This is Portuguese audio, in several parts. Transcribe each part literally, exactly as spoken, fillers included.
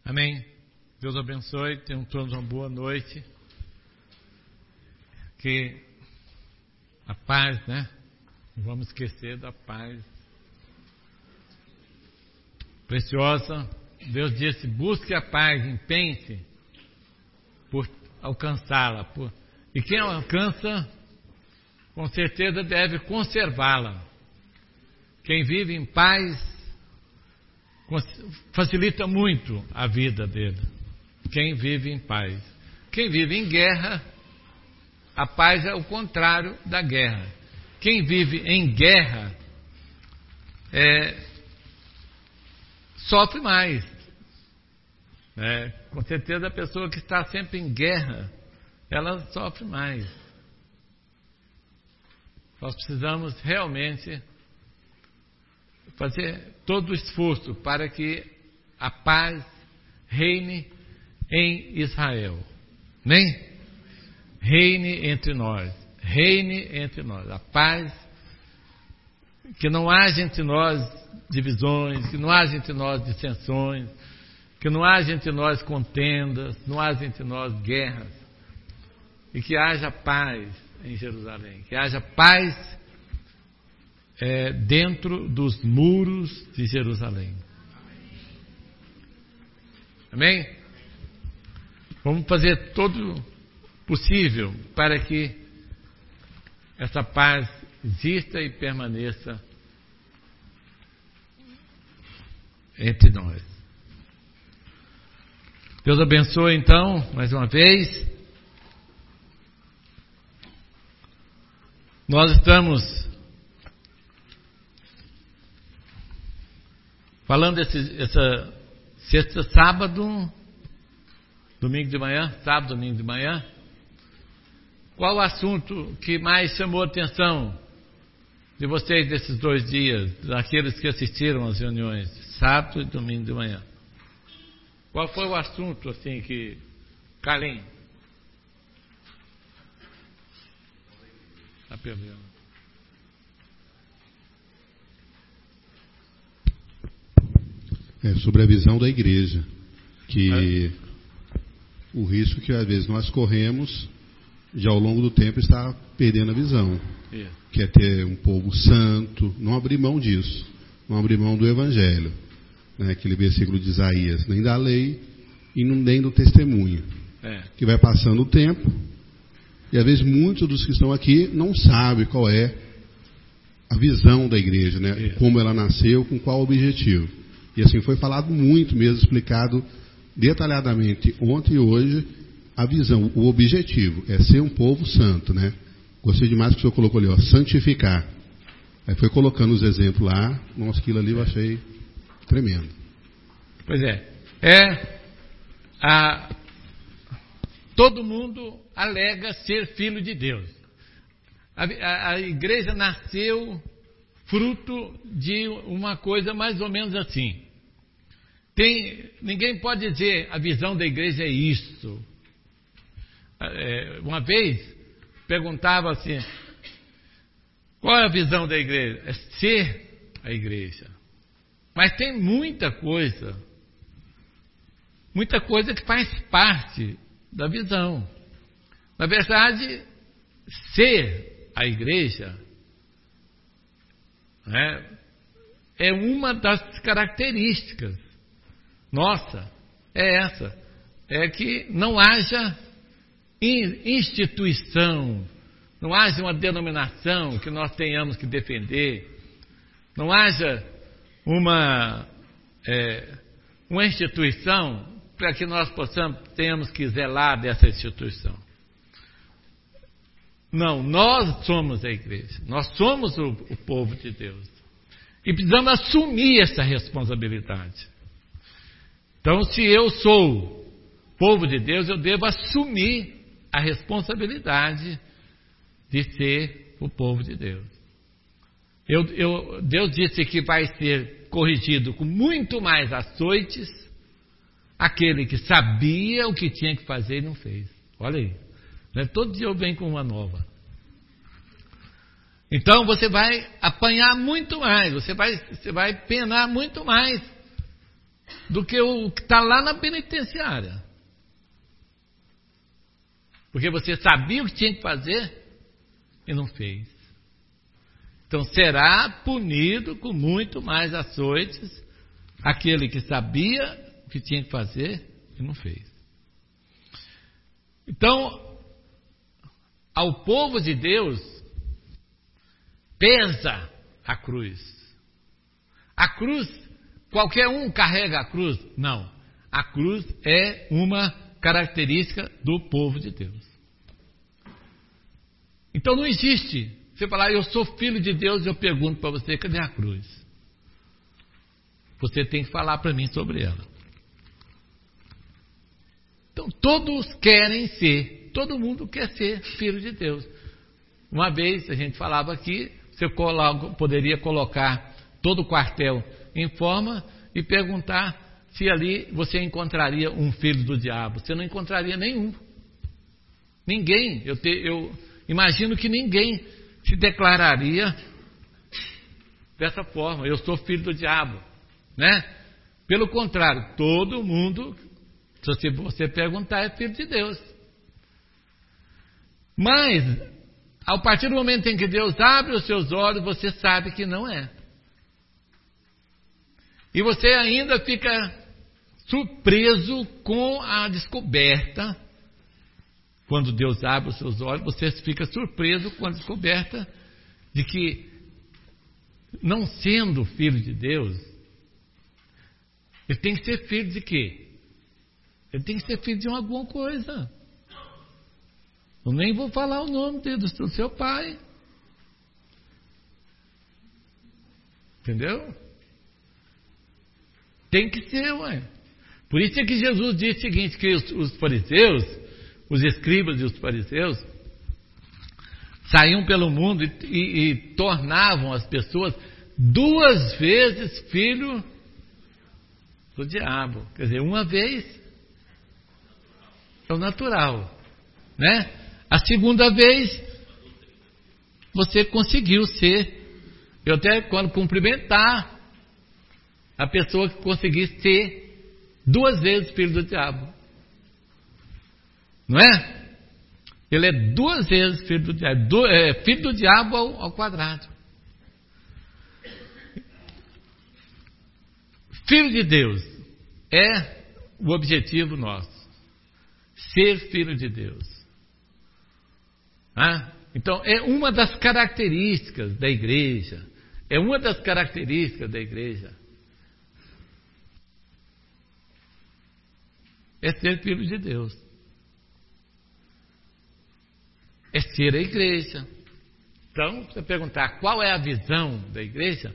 Amém. Deus abençoe, tenham todos uma boa noite. Que a paz, né? Não vamos esquecer da paz preciosa. Deus disse: busque a paz, empenhe-se por alcançá-la. Por... E quem alcança, com certeza deve conservá-la. Quem vive em paz facilita muito a vida dele. Quem vive em paz. Quem vive em guerra, a paz é o contrário da guerra. Quem vive em guerra é, sofre mais. É, com certeza a pessoa que está sempre em guerra, ela sofre mais. Nós precisamos realmente fazer todo o esforço para que a paz reine em Israel. Nem reine entre nós. Reine entre nós. A paz, que não haja entre nós divisões, que não haja entre nós dissensões, que não haja entre nós contendas, não haja entre nós guerras, e que haja paz em Jerusalém, que haja paz é, dentro dos muros de Jerusalém. Amém? Vamos fazer todo possível para que essa paz exista e permaneça entre nós. Deus abençoe então, mais uma vez. Nós estamos falando desse, essa sexta, sábado, domingo de manhã, sábado, domingo de manhã. Qual o assunto que mais chamou a atenção de vocês desses dois dias, daqueles que assistiram às reuniões, sábado e domingo de manhã? Qual foi o assunto assim que... Carlinhos? Está perdendo. É sobre a visão da igreja, que é. O risco que às vezes nós corremos, já ao longo do tempo, está perdendo a visão, é. Que é ter um povo santo, não abrir mão disso, não abrir mão do evangelho, né? Aquele versículo de Isaías, nem da lei e nem do testemunho, é. Que vai passando o tempo, e às vezes muitos dos que estão aqui não sabem qual é a visão da igreja, né? É. Como ela nasceu, com qual objetivo. E assim foi falado muito mesmo, explicado detalhadamente ontem e hoje, a visão, o objetivo é ser um povo santo, né? Gostei demais que o senhor colocou ali, ó, santificar. Aí foi colocando os exemplos lá, nossa, aquilo ali eu achei tremendo. Pois é, é a, todo mundo alega ser filho de Deus. A, a, a igreja nasceu fruto de uma coisa mais ou menos assim. Tem, ninguém pode dizer a visão da igreja é isso. É, uma vez perguntava assim: qual é a visão da igreja? É ser a igreja. Mas tem muita coisa, muita coisa que faz parte da visão. Na verdade, ser a igreja, né, é uma das características nossa, é essa, é que não haja instituição, não haja uma denominação que nós tenhamos que defender, não haja uma, é, uma instituição para que nós possamos, tenhamos que zelar dessa instituição. Não, nós somos a igreja, nós somos o, o povo de Deus e precisamos assumir essa responsabilidade. Então, se eu sou povo de Deus, eu devo assumir a responsabilidade de ser o povo de Deus. Eu, eu, Deus disse que vai ser corrigido com muito mais açoites aquele que sabia o que tinha que fazer e não fez. Olha aí, né? Todo dia eu venho com uma nova. Então você vai apanhar muito mais, você vai, você vai penar muito mais do que o que está lá na penitenciária. Porque você sabia o que tinha que fazer e não fez. Então será punido com muito mais açoites aquele que sabia o que tinha que fazer e não fez. Então, ao povo de Deus, pesa a cruz. A cruz, qualquer um carrega a cruz? Não. A cruz é uma característica do povo de Deus. Então não existe. Você falar, eu sou filho de Deus, eu pergunto para você, cadê a cruz? Você tem que falar para mim sobre ela. Então todos querem ser, todo mundo quer ser filho de Deus. Uma vez a gente falava aqui, você poderia colocar todo o quartel em forma e perguntar se ali você encontraria um filho do diabo. Você não encontraria nenhum. Ninguém. Eu, te, eu imagino que ninguém se declararia dessa forma. Eu sou filho do diabo, né? Pelo contrário, todo mundo, se você perguntar, é filho de Deus. Mas, a partir do momento em que Deus abre os seus olhos, você sabe que não é. E você ainda fica surpreso com a descoberta. Quando Deus abre os seus olhos, você fica surpreso com a descoberta de que, não sendo filho de Deus, ele tem que ser filho de quê? Ele tem que ser filho de alguma coisa. Eu nem vou falar o nome dele, do seu pai. Entendeu? Tem que ser, ué. Por isso é que Jesus disse o seguinte, que os, os fariseus, os escribas e os fariseus, saíam pelo mundo e, e, e tornavam as pessoas duas vezes filho do diabo. Quer dizer, uma vez é o natural, né? A segunda vez você conseguiu ser. Eu até quando cumprimentar a pessoa que conseguisse ser duas vezes filho do diabo. Não é? Ele é duas vezes filho do diabo. Do, é, filho do diabo ao, ao quadrado. Filho de Deus é o objetivo nosso. Ser filho de Deus. Ah? Então, é uma das características da igreja. É uma das características da igreja. É ser filho de Deus. É ser a igreja. Então, você perguntar qual é a visão da igreja,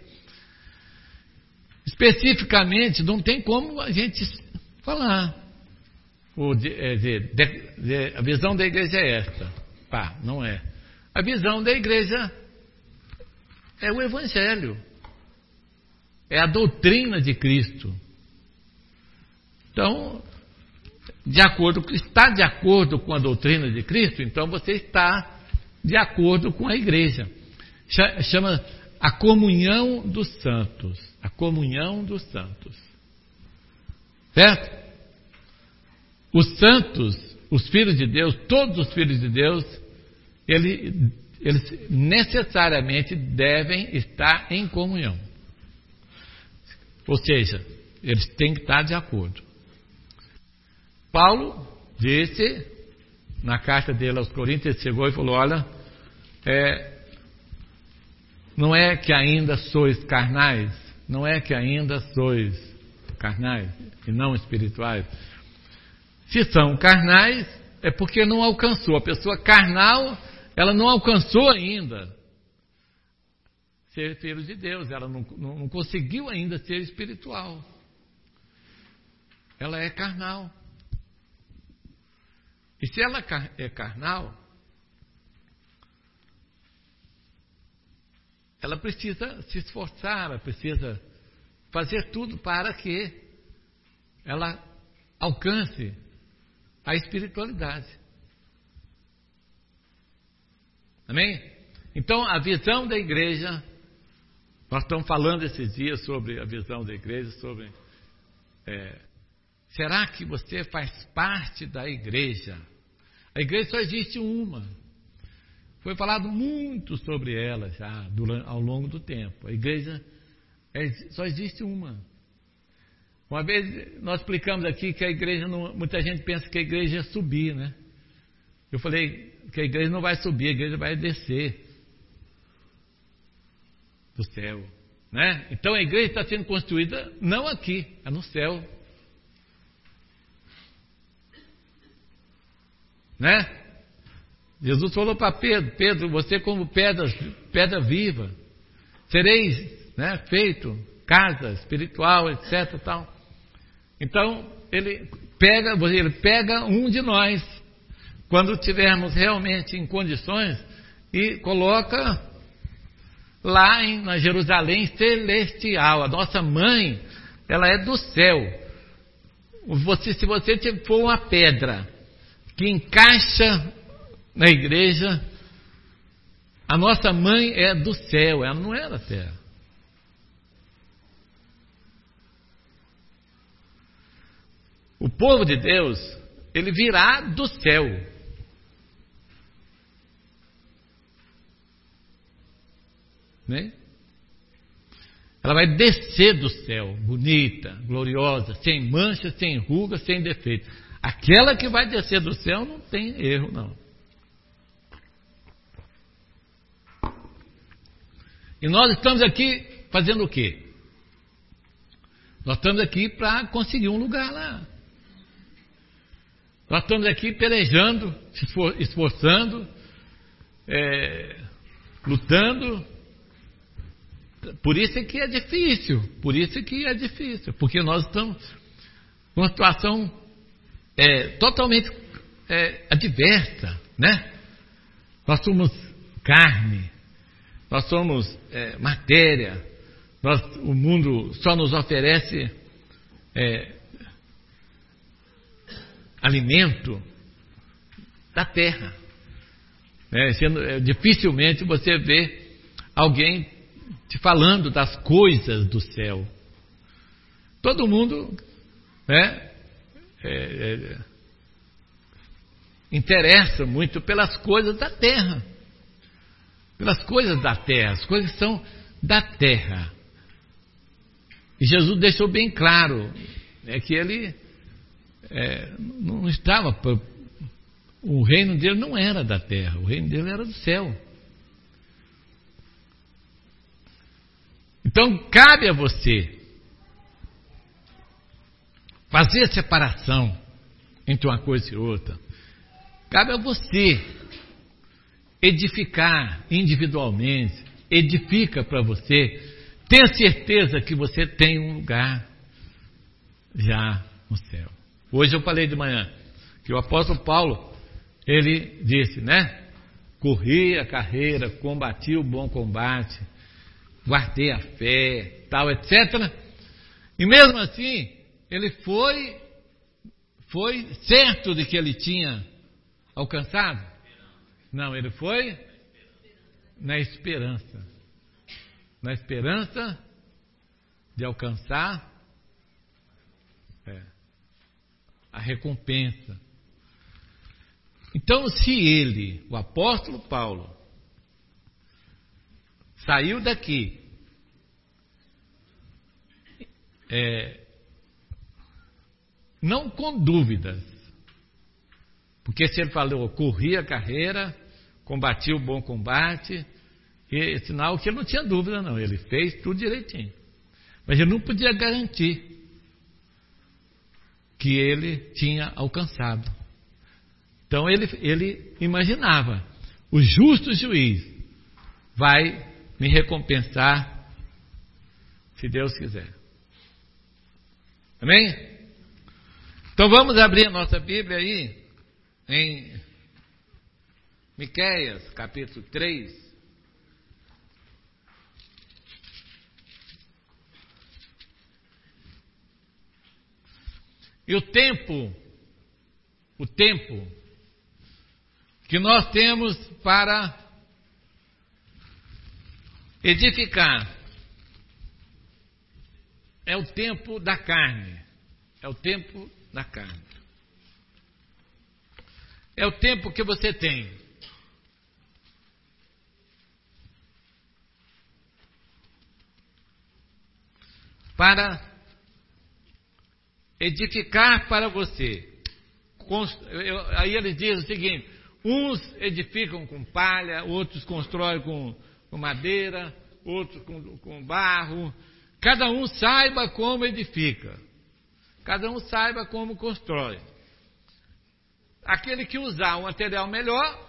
especificamente não tem como a gente falar. O, de, é, de, de, a visão da igreja é esta. Pá, não é. A visão da igreja é o Evangelho. É a doutrina de Cristo. Então, de acordo, está de acordo com a doutrina de Cristo, então você está de acordo com a igreja. Chama a comunhão dos santos. A comunhão dos santos. Certo? Os santos, os filhos de Deus, todos os filhos de Deus, eles, eles necessariamente devem estar em comunhão. Ou seja, eles têm que estar de acordo. Paulo disse, na carta dele aos Coríntios, ele chegou e falou, olha, é, não é que ainda sois carnais, não é que ainda sois carnais e não espirituais. Se são carnais, é porque não alcançou. A pessoa carnal, ela não alcançou ainda ser filho de Deus, ela não, não, não conseguiu ainda ser espiritual. Ela é carnal. E se ela é carnal, ela precisa se esforçar, ela precisa fazer tudo para que ela alcance a espiritualidade. Amém? Então, a visão da igreja, nós estamos falando esses dias sobre a visão da igreja, sobre é, será que você faz parte da igreja? A igreja só existe uma. Foi falado muito sobre ela já durante, ao longo do tempo. A igreja é, só existe uma. Uma vez nós explicamos aqui que a igreja, não, muita gente pensa que a igreja ia subir, né? Eu falei que a igreja não vai subir, a igreja vai descer do céu, né? Então a igreja está sendo construída não aqui, é no céu, né? Jesus falou para Pedro: Pedro, você como pedra, pedra viva, sereis, né, feito casa espiritual, etc, tal. Então ele pega, ele pega um de nós, quando tivermos realmente em condições, e coloca lá em, na Jerusalém celestial. A nossa mãe, ela é do céu. Você, se você for uma pedra que encaixa na igreja, a nossa mãe é do céu, ela não é da terra. O povo de Deus, ele virá do céu. Né? Ela vai descer do céu, bonita, gloriosa, sem mancha, sem ruga, sem defeito. Aquela que vai descer do céu não tem erro, não. E nós estamos aqui fazendo o quê? Nós estamos aqui para conseguir um lugar lá. Nós estamos aqui pelejando, se esforçando, é, lutando. Por isso é que é difícil, por isso é que é difícil, porque nós estamos numa situação é, totalmente é, adversa, né? Nós somos carne, nós somos é, matéria, nós, o mundo só nos oferece é, alimento da terra. É, sendo, é, dificilmente você vê alguém te falando das coisas do céu. Todo mundo, né, é, é, interessa muito pelas coisas da terra. Pelas coisas da terra, as coisas que são da terra. E Jesus deixou bem claro, né, que ele é, não estava, o reino dele não era da terra, o reino dele era do céu. Então cabe a você fazer a separação entre uma coisa e outra. Cabe a você edificar individualmente, edifica para você. Tenha certeza que você tem um lugar já no céu. Hoje eu falei de manhã que o apóstolo Paulo, ele disse, né? Corri a carreira, combati o bom combate, guardei a fé, tal, etcétera. E mesmo assim, ele foi, foi certo de que ele tinha alcançado? Não, ele foi na esperança. Na esperança de alcançar é, a recompensa. Então, se ele, o apóstolo Paulo, saiu daqui é, não com dúvidas, porque se ele falou, corri a carreira, combati o bom combate, e sinal que ele não tinha dúvida não, ele fez tudo direitinho, mas ele não podia garantir que ele tinha alcançado. Então ele, ele imaginava, o justo juiz vai me recompensar se Deus quiser. Amém? Então vamos abrir a nossa Bíblia aí em Miqueias, capítulo três. E o tempo, o tempo que nós temos para edificar é o tempo da carne. É o tempo da carne. É o tempo que você tem para edificar para você. Aí ele diz o seguinte: uns edificam com palha, outros constroem com, com madeira, outros com, com barro. Cada um saiba como edifica. Cada um saiba como constrói. Aquele que usar um material melhor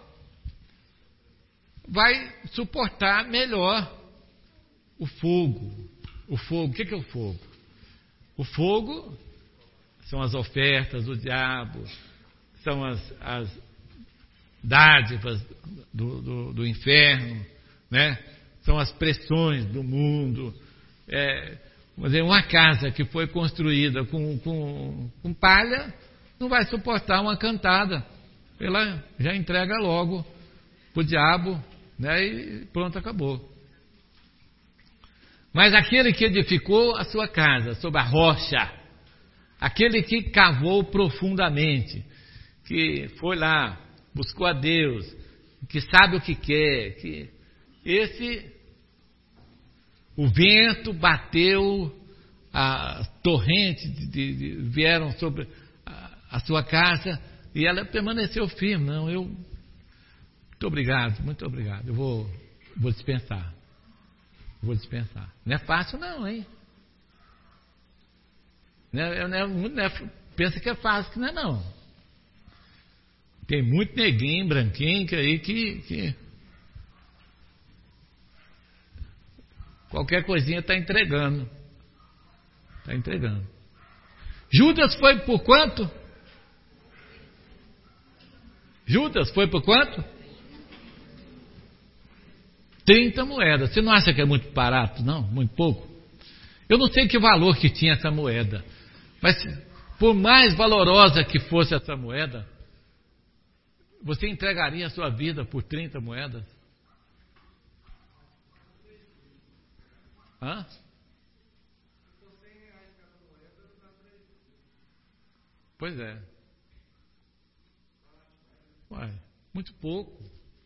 vai suportar melhor o fogo. O fogo, o que é o fogo? O fogo são as ofertas do diabo, são as, as dádivas do, do, do inferno, né? São as pressões do mundo. É, vamos dizer, uma casa que foi construída com, com, com palha não vai suportar uma cantada. Ela já entrega logo para o diabo, né? E pronto, acabou. Mas aquele que edificou a sua casa sobre a rocha, aquele que cavou profundamente, que foi lá, buscou a Deus, que sabe o que quer, que esse, o vento bateu, a torrente de, de, de, vieram sobre a, a sua casa e ela permaneceu firme. Não, eu, muito obrigado, muito obrigado, eu vou, vou dispensar. Vou dispensar. Não é fácil não, hein? Não é, não é, não é, pensa que é fácil, que não é não. Tem muito neguinho, branquinho, que aí que, que qualquer coisinha está entregando. Está entregando. Judas foi por quanto? Judas foi por quanto? trinta moedas. Você não acha que é muito barato, não? Muito pouco? Eu não sei que valor que tinha essa moeda, mas por mais valorosa que fosse essa moeda, você entregaria a sua vida por trinta moedas? Hã? Pois é. Ué, muito pouco.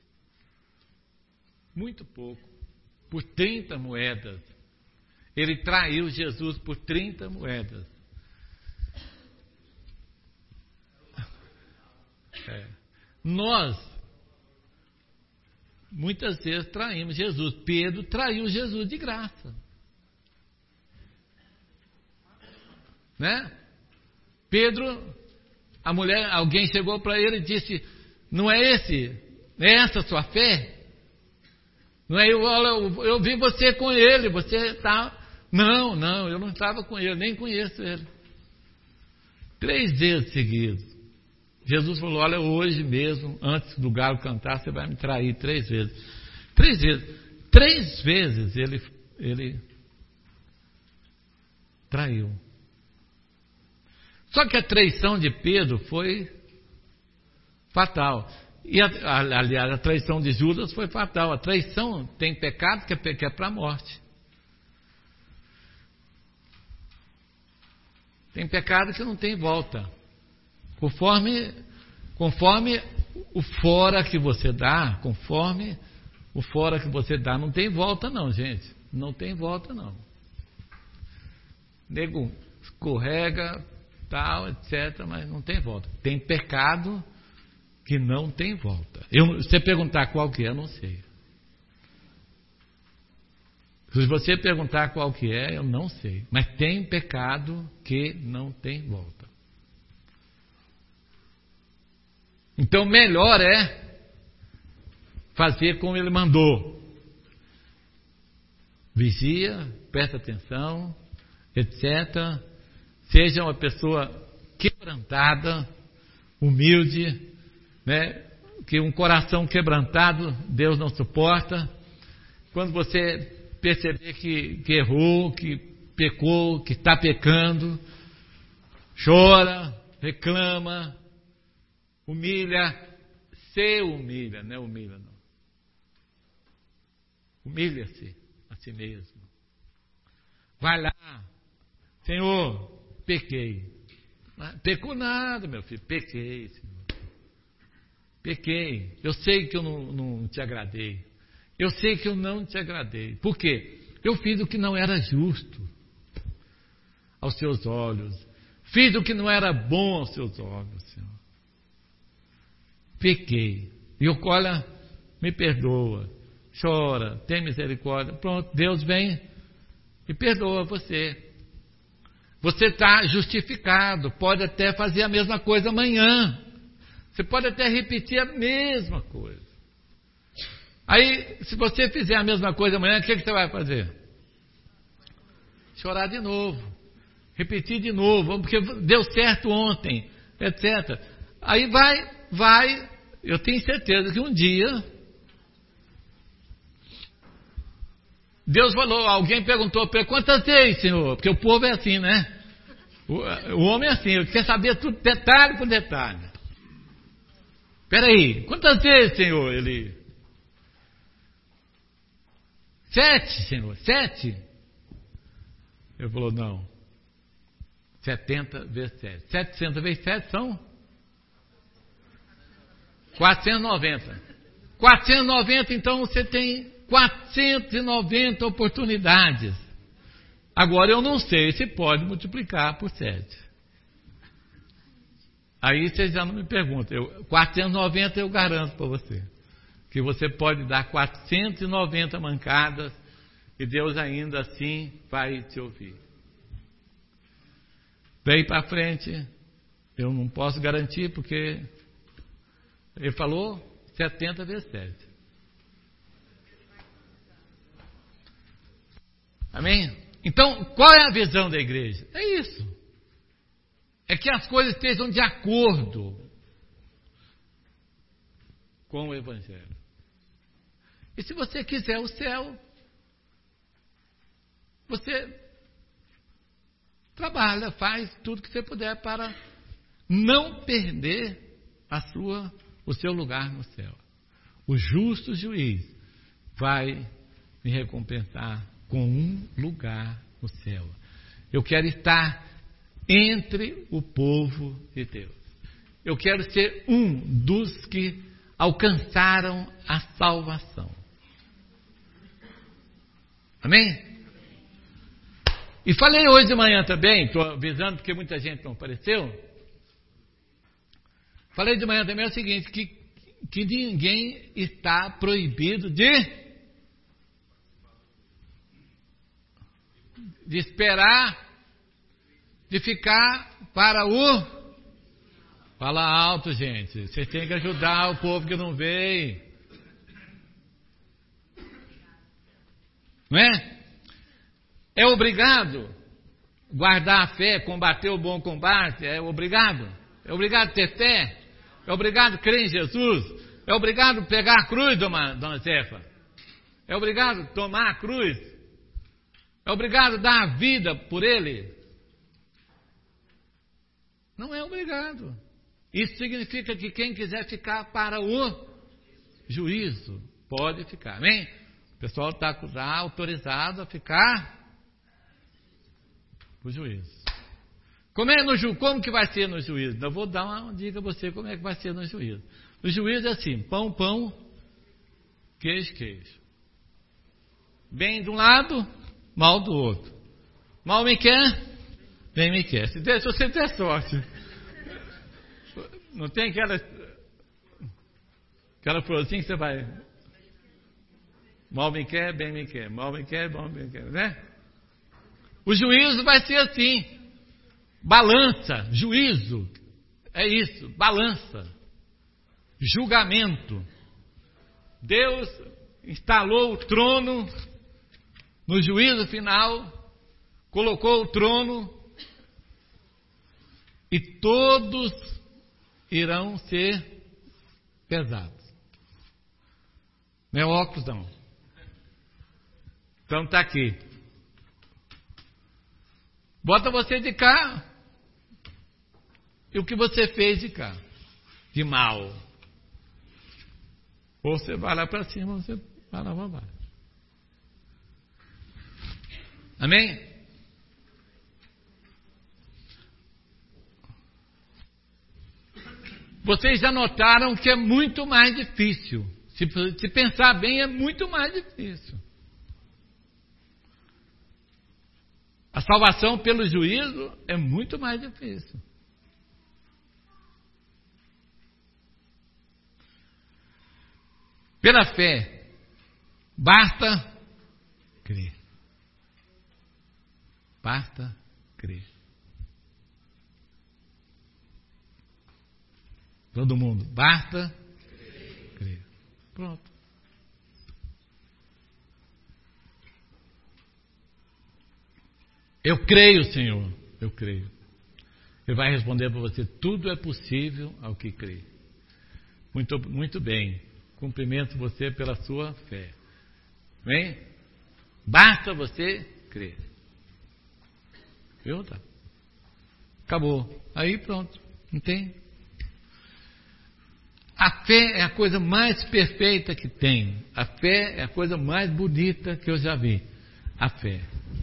Muito pouco. Por trinta moedas. Ele traiu Jesus por trinta moedas. É. Nós, muitas vezes, traímos Jesus. Pedro traiu Jesus de graça. Né? Pedro, a mulher, alguém chegou para ele e disse: não é esse, não é essa a sua fé? Não é, eu, eu, eu vi você com ele, você está... Não, não, eu não estava com ele, nem conheço ele. Três vezes seguidas. Jesus falou: olha, hoje mesmo, antes do galo cantar, você vai me trair três vezes. Três vezes. Três vezes ele, ele traiu. Só que a traição de Pedro foi fatal. E, a, aliás, a traição de Judas foi fatal. A traição tem pecado que é, que é para a morte. Tem pecado que não tem volta. Conforme, conforme o fora que você dá, conforme o fora que você dá, não tem volta não, gente. Não tem volta não. Nego escorrega, tal, etcétera, mas não tem volta. Tem pecado que não tem volta. Eu, se você perguntar qual que é, eu não sei. Se você perguntar qual que é, eu não sei. Mas tem pecado que não tem volta. Então melhor é fazer como ele mandou. Vigia, presta atenção, etcétera. Seja uma pessoa quebrantada, humilde, né? Que um coração quebrantado Deus não suporta. Quando você perceber que, que errou, que pecou, que está pecando, chora, reclama, humilha, se humilha, não é humilha não. Humilha-se a si mesmo. Vai lá, Senhor, pequei. Pecou nada, meu filho. Pequei, Senhor. Pequei. Eu sei que eu não, não te agradei. Eu sei que eu não te agradei. Por quê? Eu fiz o que não era justo aos seus olhos. Fiz o que não era bom aos seus olhos, Senhor. Pequei. E eu, olha, me perdoa. Chora, tem misericórdia. Pronto, Deus vem e perdoa você. Você está justificado. Pode até fazer a mesma coisa amanhã. Você pode até repetir a mesma coisa. Aí, se você fizer a mesma coisa amanhã, o que, que você vai fazer? Chorar de novo. Repetir de novo, porque deu certo ontem, etcétera. Aí vai, vai, eu tenho certeza que um dia Deus falou, alguém perguntou para ele, quantas vezes, Senhor? Porque o povo é assim, né? O, o homem é assim, ele quer saber tudo detalhe por detalhe. Espera aí, quantas vezes, Senhor? Ele, sete, Senhor, sete? Ele falou, não, setenta vezes sete. setecentas vezes sete são quatrocentos e noventa. quatrocentos e noventa, então você tem quatrocentas e noventa oportunidades. Agora eu não sei se pode multiplicar por sete. Aí vocês já não me perguntam. Eu, quatrocentos e noventa eu garanto para você. Que você pode dar quatrocentas e noventa mancadas e Deus ainda assim vai te ouvir. Daí para frente, eu não posso garantir porque ele falou setenta vezes sete. Amém? Então, qual é a visão da igreja? É isso. É que as coisas estejam de acordo com o Evangelho. E se você quiser o céu, você trabalha, faz tudo que você puder para não perder a sua, o seu lugar no céu. O justo juiz vai me recompensar com um lugar no céu. Eu quero estar entre o povo de Deus. Eu quero ser um dos que alcançaram a salvação. Amém? E falei hoje de manhã também, estou avisando porque muita gente não apareceu. Falei de manhã também o seguinte, que, que ninguém está proibido de de esperar, de ficar para o... Fala alto, gente. Vocês têm que ajudar o povo que não veio. Não é? É obrigado guardar a fé, combater o bom combate. É obrigado. É obrigado ter fé. É obrigado crer em Jesus. É obrigado pegar a cruz, dona, dona Zefa. É obrigado tomar a cruz. É obrigado dar a vida por ele? Não é obrigado. Isso significa que quem quiser ficar para o juízo, pode ficar. Amém? O pessoal está autorizado a ficar para o juízo. Como, é no ju... como que vai ser no juízo? Eu vou dar uma dica a você como é que vai ser no juízo. No juízo é assim, pão, pão, queijo, queijo. Bem de um lado, mal do outro. Mal me quer, bem me quer. Se, der, se você der sorte. Não tem aquela aquela florzinha que você vai... Mal me quer, bem me quer. Mal me quer, bom me quer. Né? O juízo vai ser assim. Balança, juízo. É isso, balança. Julgamento. Deus instalou o trono no juízo final, colocou o trono e todos irão ser pesados. Não é óculos, não. Então está aqui. Bota você de cá e o que você fez de cá, de mal. Ou você vai lá para cima, ou você vai lá para baixo. Amém? vocês já notaram que é muito mais difícil. Se, se pensar bem, é muito mais difícil. A salvação pelo juízo é muito mais difícil. Pela fé, basta crer. Basta crer. Todo mundo, basta crer. Pronto. Eu creio, Senhor, eu creio. Ele vai responder para você: tudo é possível ao que crê. Muito, muito bem. Cumprimento você pela sua fé. Bem? Basta você crer. Viu? Tá. Acabou. Aí pronto. Não tem? A fé é a coisa mais perfeita que tem. A fé é a coisa mais bonita que eu já vi. A fé.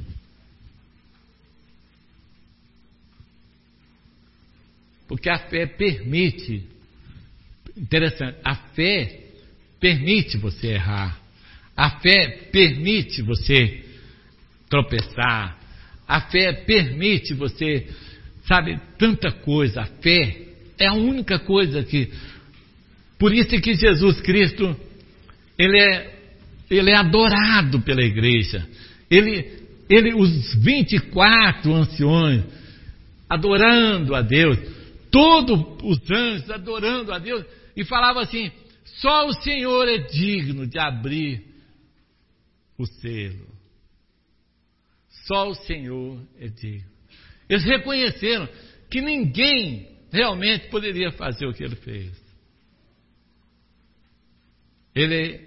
Porque a fé permite, interessante, a fé permite você errar. A fé permite você tropeçar. A fé permite você, sabe, tanta coisa. A fé é a única coisa que... Por isso é que Jesus Cristo, ele é, ele é adorado pela igreja. Ele, ele, os vinte e quatro anciões adorando a Deus, todos os anjos adorando a Deus, e falava assim: só o Senhor é digno de abrir o selo. Só o Senhor é digno. Eles reconheceram que ninguém realmente poderia fazer o que ele fez. Ele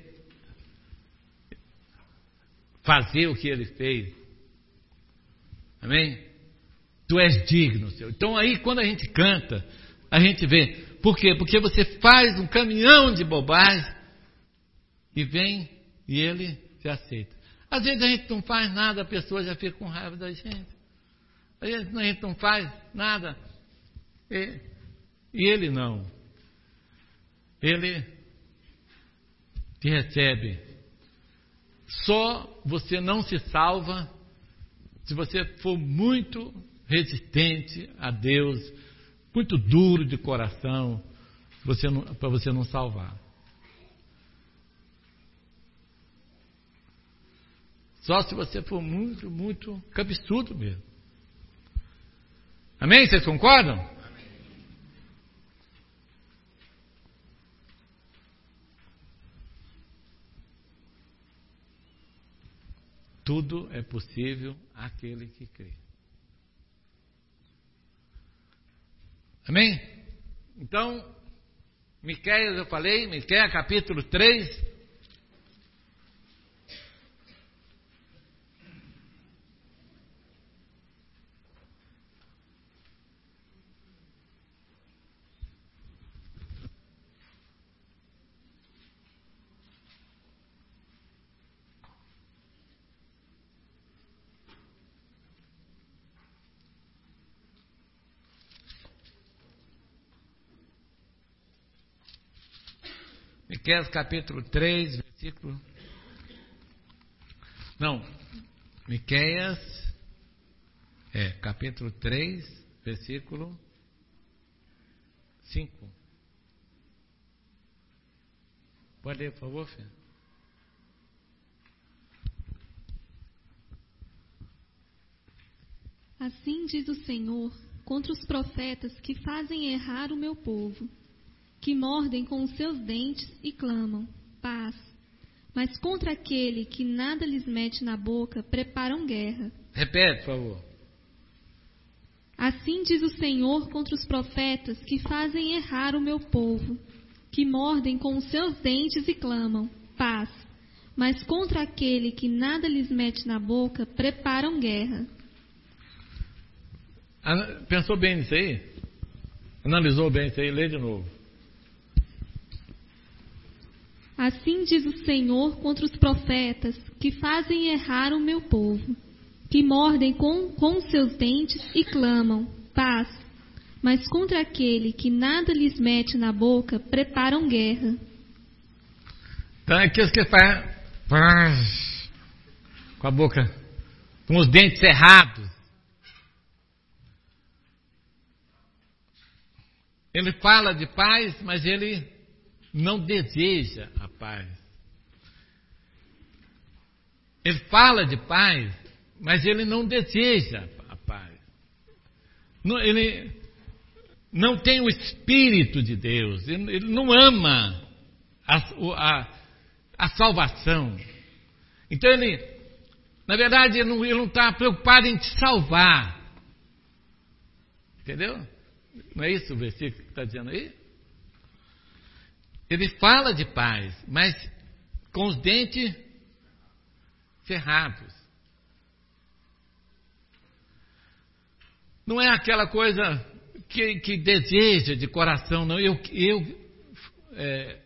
fazer o que ele fez. Amém? Tu és digno, Senhor. Então aí quando a gente canta, a gente vê. Por quê? Porque você faz um caminhão de bobagem e vem e ele te aceita. Às vezes a gente não faz nada, a pessoa já fica com raiva da gente. Às vezes a gente não faz nada e, e ele não. Ele te recebe. Só você não se salva se você for muito resistente a Deus, muito duro de coração, você não, para você não salvar. Só se você for muito, muito cabeçudo mesmo. Amém? Vocês concordam? Tudo é possível àquele que crê. Amém? Então, Miqueias, eu falei, Miqueias capítulo três. Miqueias capítulo três, versículo... Não, Miqueias, é, capítulo três, versículo cinco. Pode ler, por favor, filho? Assim diz o Senhor contra os profetas que fazem errar o meu povo, que mordem com os seus dentes e clamam, paz. Mas contra aquele que nada lhes mete na boca, preparam guerra. Repete, por favor. Assim diz o Senhor contra os profetas que fazem errar o meu povo, que mordem com os seus dentes e clamam, paz. Mas contra aquele que nada lhes mete na boca, preparam guerra. Pensou bem nisso aí? Analisou bem isso aí? Lê de novo. Assim diz o Senhor contra os profetas que fazem errar o meu povo, que mordem com, com seus dentes e clamam, paz. mas contra aquele que nada lhes mete na boca, preparam guerra. Então é aqueles que fazem com a boca, com os dentes cerrados. Ele fala de paz, mas ele não deseja a paz. Ele fala de paz, mas ele não deseja a paz. Não, ele não tem o Espírito de Deus, ele, ele não ama a, a, a salvação. Então ele, na verdade, ele não está preocupado em te salvar. Entendeu? Não é isso o versículo que está dizendo aí? Ele fala de paz, mas com os dentes cerrados. Não é aquela coisa que, que deseja de coração, não. Eu, eu é,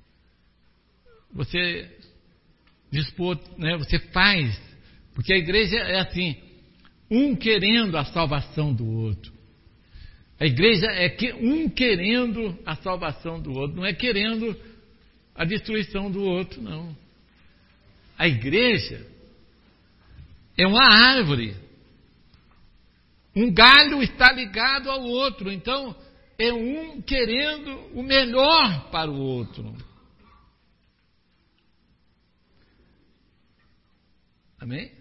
você dispor, né, você faz, porque a igreja é assim, um querendo a salvação do outro. A igreja é que um querendo a salvação do outro, não é querendo a destruição do outro, não. A igreja é uma árvore. Um galho está ligado ao outro, então é um querendo o melhor para o outro. Amém?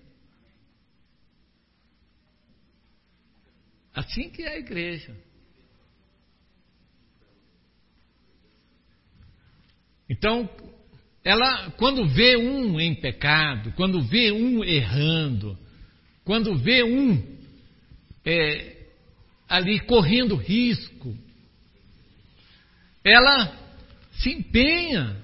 Assim que é a igreja. Então, ela, quando vê um em pecado, quando vê um errando, quando vê um é, ali correndo risco, ela se empenha,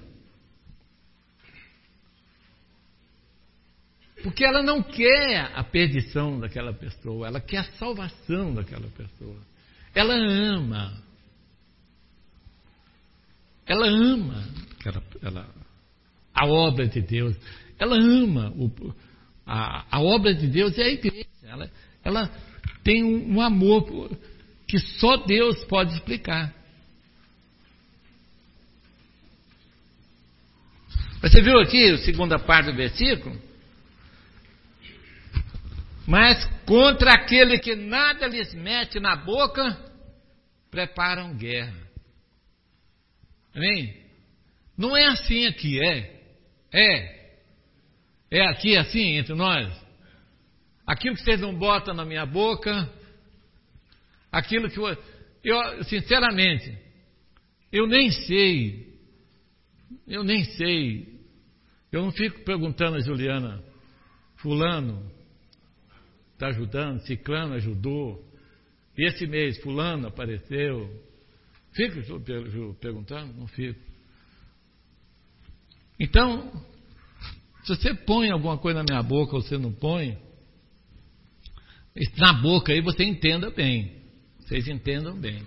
porque ela não quer a perdição daquela pessoa, ela quer a salvação daquela pessoa. Ela ama. Ela ama ela, ela, a obra de Deus. Ela ama o, a, a obra de Deus é a igreja. Ela, ela tem um, um amor que só Deus pode explicar. Você viu aqui a segunda parte do versículo? Mas contra aquele que nada lhes mete na boca, preparam guerra. Amém? Não é assim aqui, é? É. É aqui assim entre nós? Aquilo que vocês não botam na minha boca, aquilo que eu, eu sinceramente, eu nem sei, eu nem sei, eu não fico perguntando a Juliana, fulano está ajudando, ciclano ajudou, e esse mês fulano apareceu. Fico perguntando? Não fico. Então, se você põe alguma coisa na minha boca ou você não põe, na boca aí você entenda bem. Vocês entendam bem.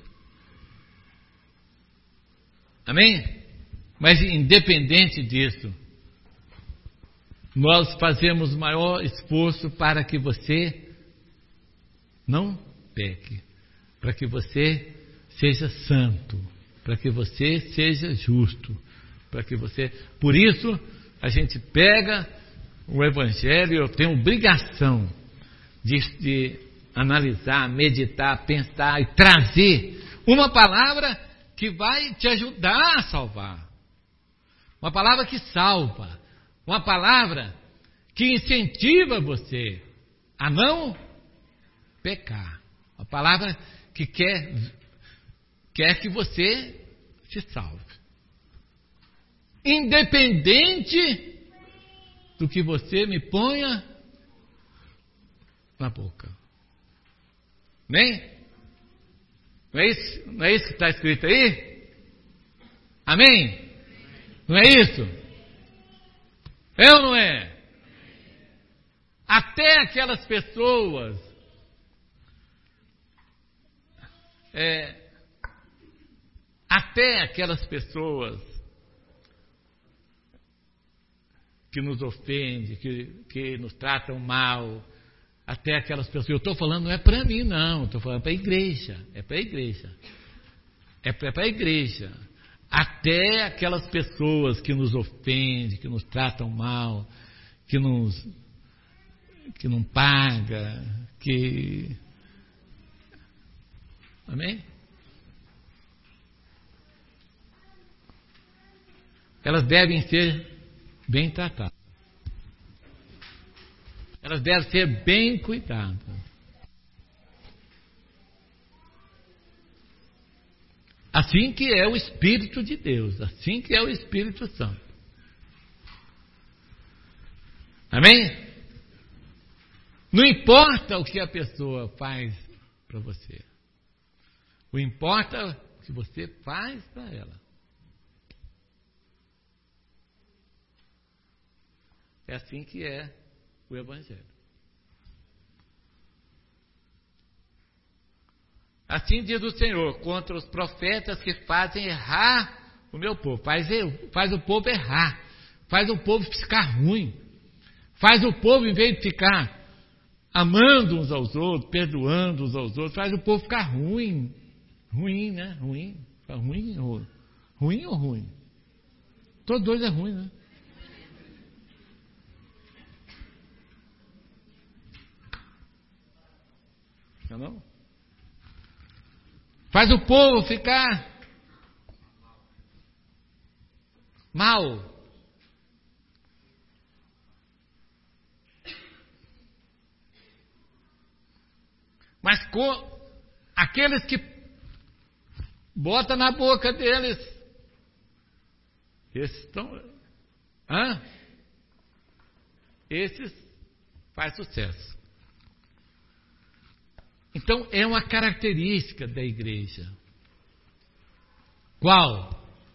Amém? Mas independente disso, nós fazemos o maior esforço para que você não peque, para que você seja santo, para que você seja justo, para que você... Por isso, a gente pega o Evangelho, eu tenho obrigação de, de analisar, meditar, pensar e trazer uma palavra que vai te ajudar a salvar. Uma palavra que salva, uma palavra que incentiva você a não pecar. Uma palavra que quer... quer que você se salve. Independente do que você me ponha na boca. Amém? Não é isso, não é isso que está escrito aí? Amém? Não é isso? É ou não é? Até aquelas pessoas é, até aquelas pessoas que nos ofendem, que, que nos tratam mal, até aquelas pessoas. Eu estou falando, não é para mim, não. Estou falando para a igreja. É para a igreja. É para a igreja. Até aquelas pessoas que nos ofendem, que nos tratam mal, que nos que não paga, que... Amém? Elas devem ser bem tratadas. Elas devem ser bem cuidadas. Assim que é o Espírito de Deus, assim que é o Espírito Santo. Amém? Não importa o que a pessoa faz para você. O importa é o que você faz para ela. É assim que é o Evangelho. Assim diz o Senhor contra os profetas que fazem errar o meu povo. Faz, faz o povo errar. Faz o povo ficar ruim. Faz o povo, em vez de ficar amando uns aos outros, perdoando uns aos outros, faz o povo ficar ruim. Ruim, né? Ruim. Ruim ou ruim? Ou ruim? Todos dois é ruim, né? Não, não? Faz o povo ficar mal. Mas com aqueles que bota na boca deles, esses estão, hã? Esses faz sucesso. Então, é uma característica da igreja. Qual?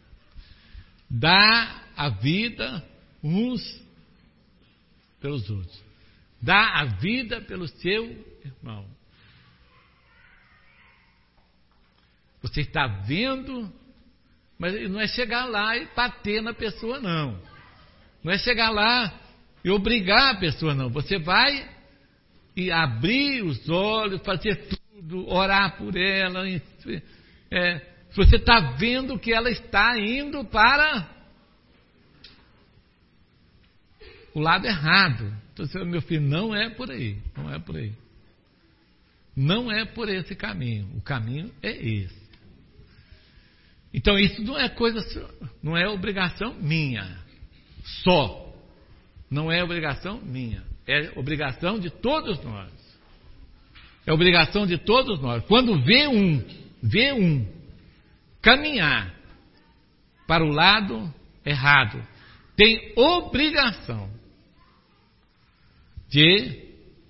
Dá a vida uns pelos outros. Dá a vida pelo seu irmão. Você está vendo, mas não é chegar lá e bater na pessoa, não. Não é chegar lá e obrigar a pessoa, não. Você vai e abrir os olhos, fazer tudo, orar por ela. É, você está vendo que ela está indo para o lado errado. Então, meu filho, não é por aí, não é por aí. Não é por esse caminho. O caminho é esse. Então, isso não é coisa, não é obrigação minha, só. Não é obrigação minha. É obrigação de todos nós. É obrigação de todos nós. Quando vê um, vê um caminhar para o lado errado, tem obrigação de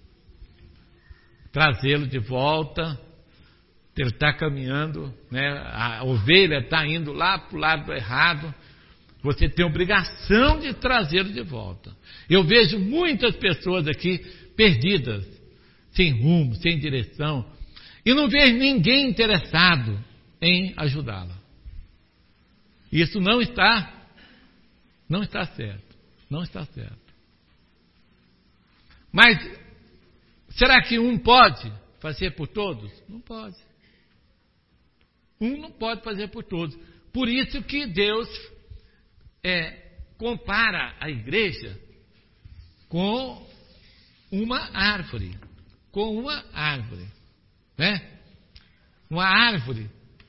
trazê-lo de volta. Ele está caminhando, né? A ovelha está indo lá para o lado errado. Você tem obrigação de trazê-lo de volta. Eu vejo muitas pessoas aqui perdidas, sem rumo, sem direção, e não vejo ninguém interessado em ajudá-la. Isso não está, não está certo, não está certo. Mas será que um pode fazer por todos? Não pode. Um não pode fazer por todos. Por isso que Deus é, compara a igreja com uma árvore, com uma árvore, né? Uma árvore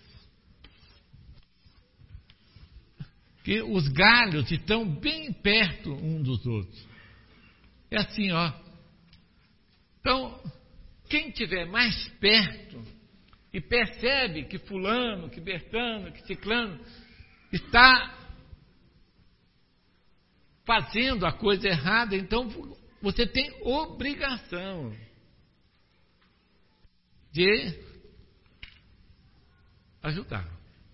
que os galhos estão bem perto um dos outros. É assim, ó. Então, quem estiver mais perto e percebe que fulano, que Bertano, que ciclano está fazendo a coisa errada, então você tem obrigação de ajudar,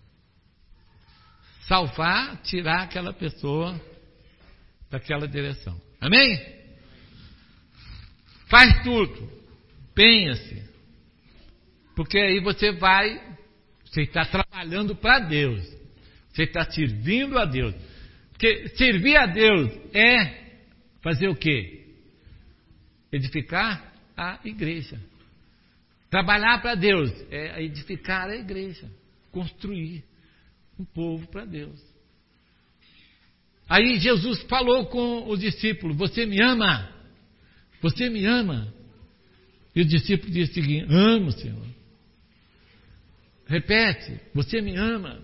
salvar, tirar aquela pessoa daquela direção. Amém? Faz tudo, empenha-se, porque aí você vai, você está trabalhando para Deus, você está servindo a Deus. Porque servir a Deus é fazer o quê? Edificar a igreja. Trabalhar para Deus é edificar a igreja, construir um povo para Deus. Aí Jesus falou com os discípulos: você me ama? Você me ama? E o discípulo disse o seguinte: amo, Senhor. Repete: você me ama?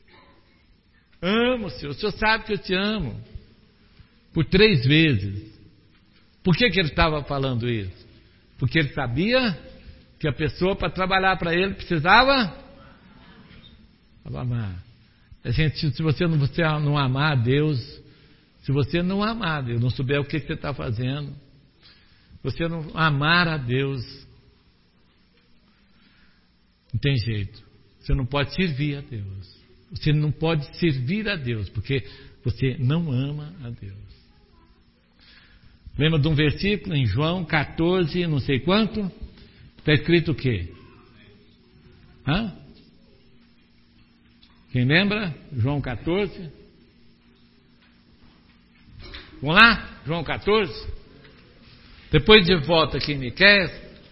Amo, Senhor. O Senhor sabe que eu te amo. Por três vezes. Por que que ele estava falando isso? Porque ele sabia que a pessoa, para trabalhar para ele, precisava amar. A gente, se você não, você não amar a Deus, se você não amar a Deus, não souber o que você está fazendo, você não amar a Deus, não tem jeito. Você não pode servir a Deus. Você não pode servir a Deus, porque você não ama a Deus. Lembra de um versículo em João quatorze, não sei quanto? Está escrito o quê? Hã? Quem lembra? João quatorze. Vamos lá? João quatorze. Depois de volta aqui em Miqueias.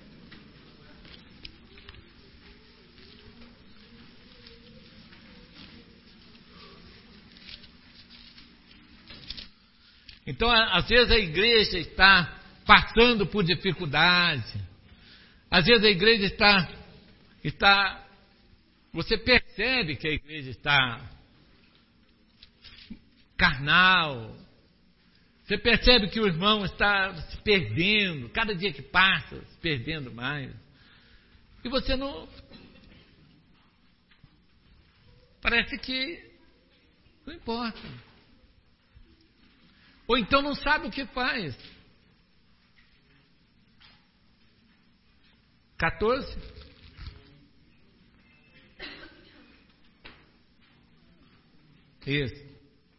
Então, às vezes a igreja está passando por dificuldade. Às vezes a igreja está, está, você percebe que a igreja está carnal. Você percebe que o irmão está se perdendo, cada dia que passa, se perdendo mais. E você não... Parece que não importa. Ou então não sabe o que faz. quatorze. Isso.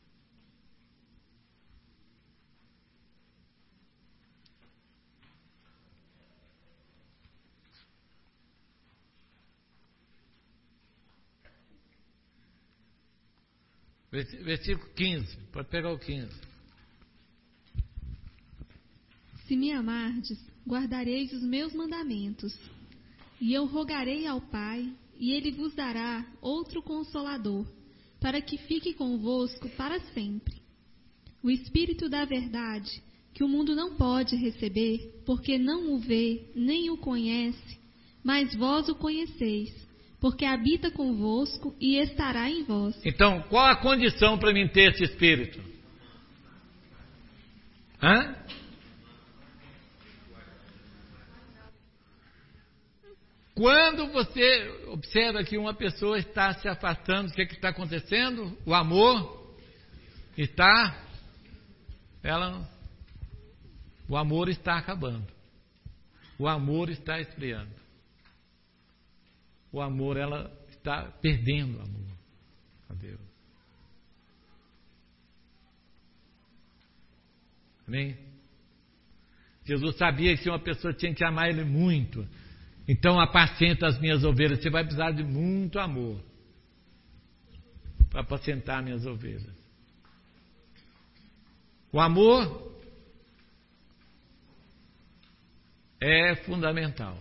Versículo quinze. Pode pegar o quinze. Se me amardes, guardareis os meus mandamentos, e eu rogarei ao Pai, e Ele vos dará outro Consolador, para que fique convosco para sempre. O Espírito da verdade, que o mundo não pode receber, porque não o vê, nem o conhece, mas vós o conheceis, porque habita convosco e estará em vós. Então, qual a condição para mim ter esse Espírito? Hã? Quando você observa que uma pessoa está se afastando, o que, é que está acontecendo? O amor está, ela, o amor está acabando. O amor está esfriando. O amor, ela está perdendo o amor a Deus. Amém? Jesus sabia que uma pessoa tinha que amar Ele muito. Então, apacenta as minhas ovelhas. Você vai precisar de muito amor para apacentar minhas ovelhas. O amor é fundamental.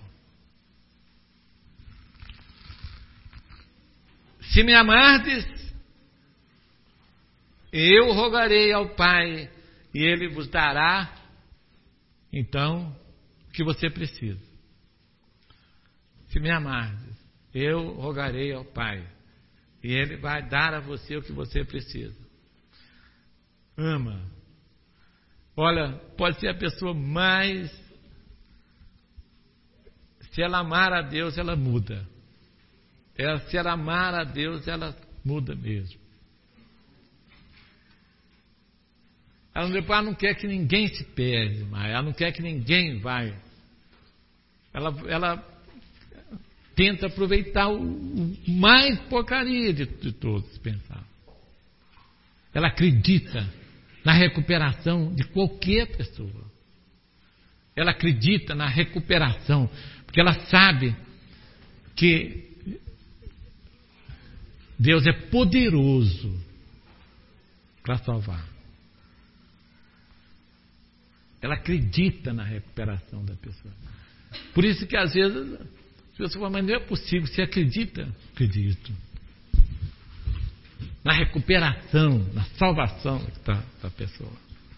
Se me amardes, eu rogarei ao Pai, e Ele vos dará, então, o que você precisa. Se me amardes, eu rogarei ao Pai, e Ele vai dar a você o que você precisa. Ama. Olha, pode ser a pessoa mais... Se ela amar a Deus, ela muda. Ela, se ela amar a Deus, ela muda mesmo. Ela não, ela não quer que ninguém se perde mais. Ela não quer que ninguém vai. Ela... ela tenta aproveitar o, o mais porcaria de, de todos, pensar. Ela acredita na recuperação de qualquer pessoa. Ela acredita na recuperação, porque ela sabe que Deus é poderoso para salvar. ela acredita na recuperação da pessoa. Por isso que às vezes as pessoas falam, mas não é possível, você acredita? Acredito. Na recuperação, na salvação da, da pessoa.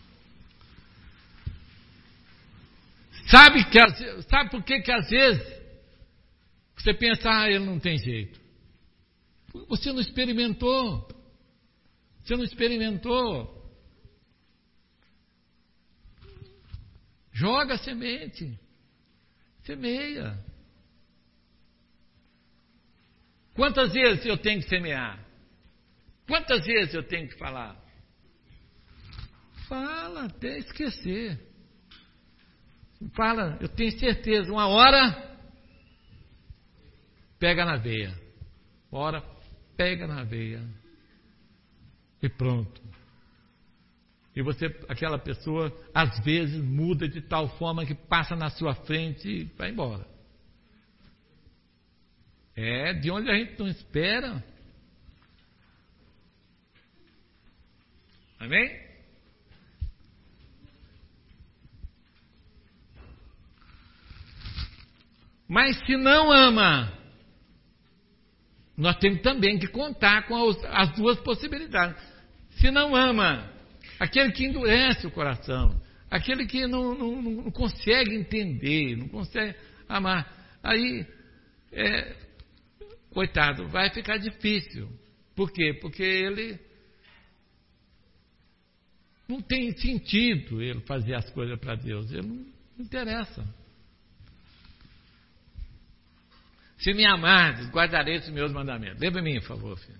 Sabe, que, sabe por que, que às vezes você pensa, ah, ele não tem jeito? Você não experimentou. Você não experimentou. Joga a semente. Semeia. Quantas vezes eu tenho que semear? Quantas vezes eu tenho que falar? Fala até esquecer. Fala, eu tenho certeza, uma hora pega na veia. Uma hora pega na veia. E pronto. E você, aquela pessoa, às vezes muda de tal forma que passa na sua frente e vai embora. É de onde a gente não espera. Amém? Mas se não ama, nós temos também que contar com as duas possibilidades. Se não ama, aquele que endurece o coração, aquele que não, não, não consegue entender, não consegue amar, aí, é, coitado, vai ficar difícil. Por quê? Porque ele não tem sentido ele fazer as coisas para Deus, ele não, não interessa. Se me amardes, guardarei os meus mandamentos. Lembra mim, por favor, filho.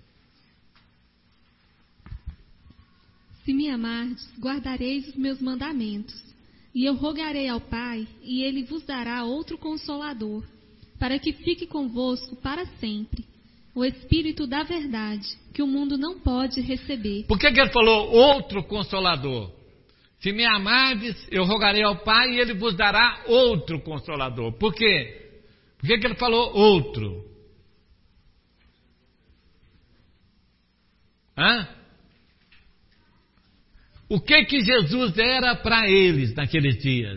Se me amardes, guardareis os meus mandamentos. E eu rogarei ao Pai, e Ele vos dará outro Consolador, para que fique convosco para sempre, o Espírito da verdade, que o mundo não pode receber. Por que que ele falou outro Consolador? Se me amardes, eu rogarei ao Pai, e Ele vos dará outro Consolador. Por quê? Por que que ele falou outro? Hã? O que que Jesus era para eles naqueles dias?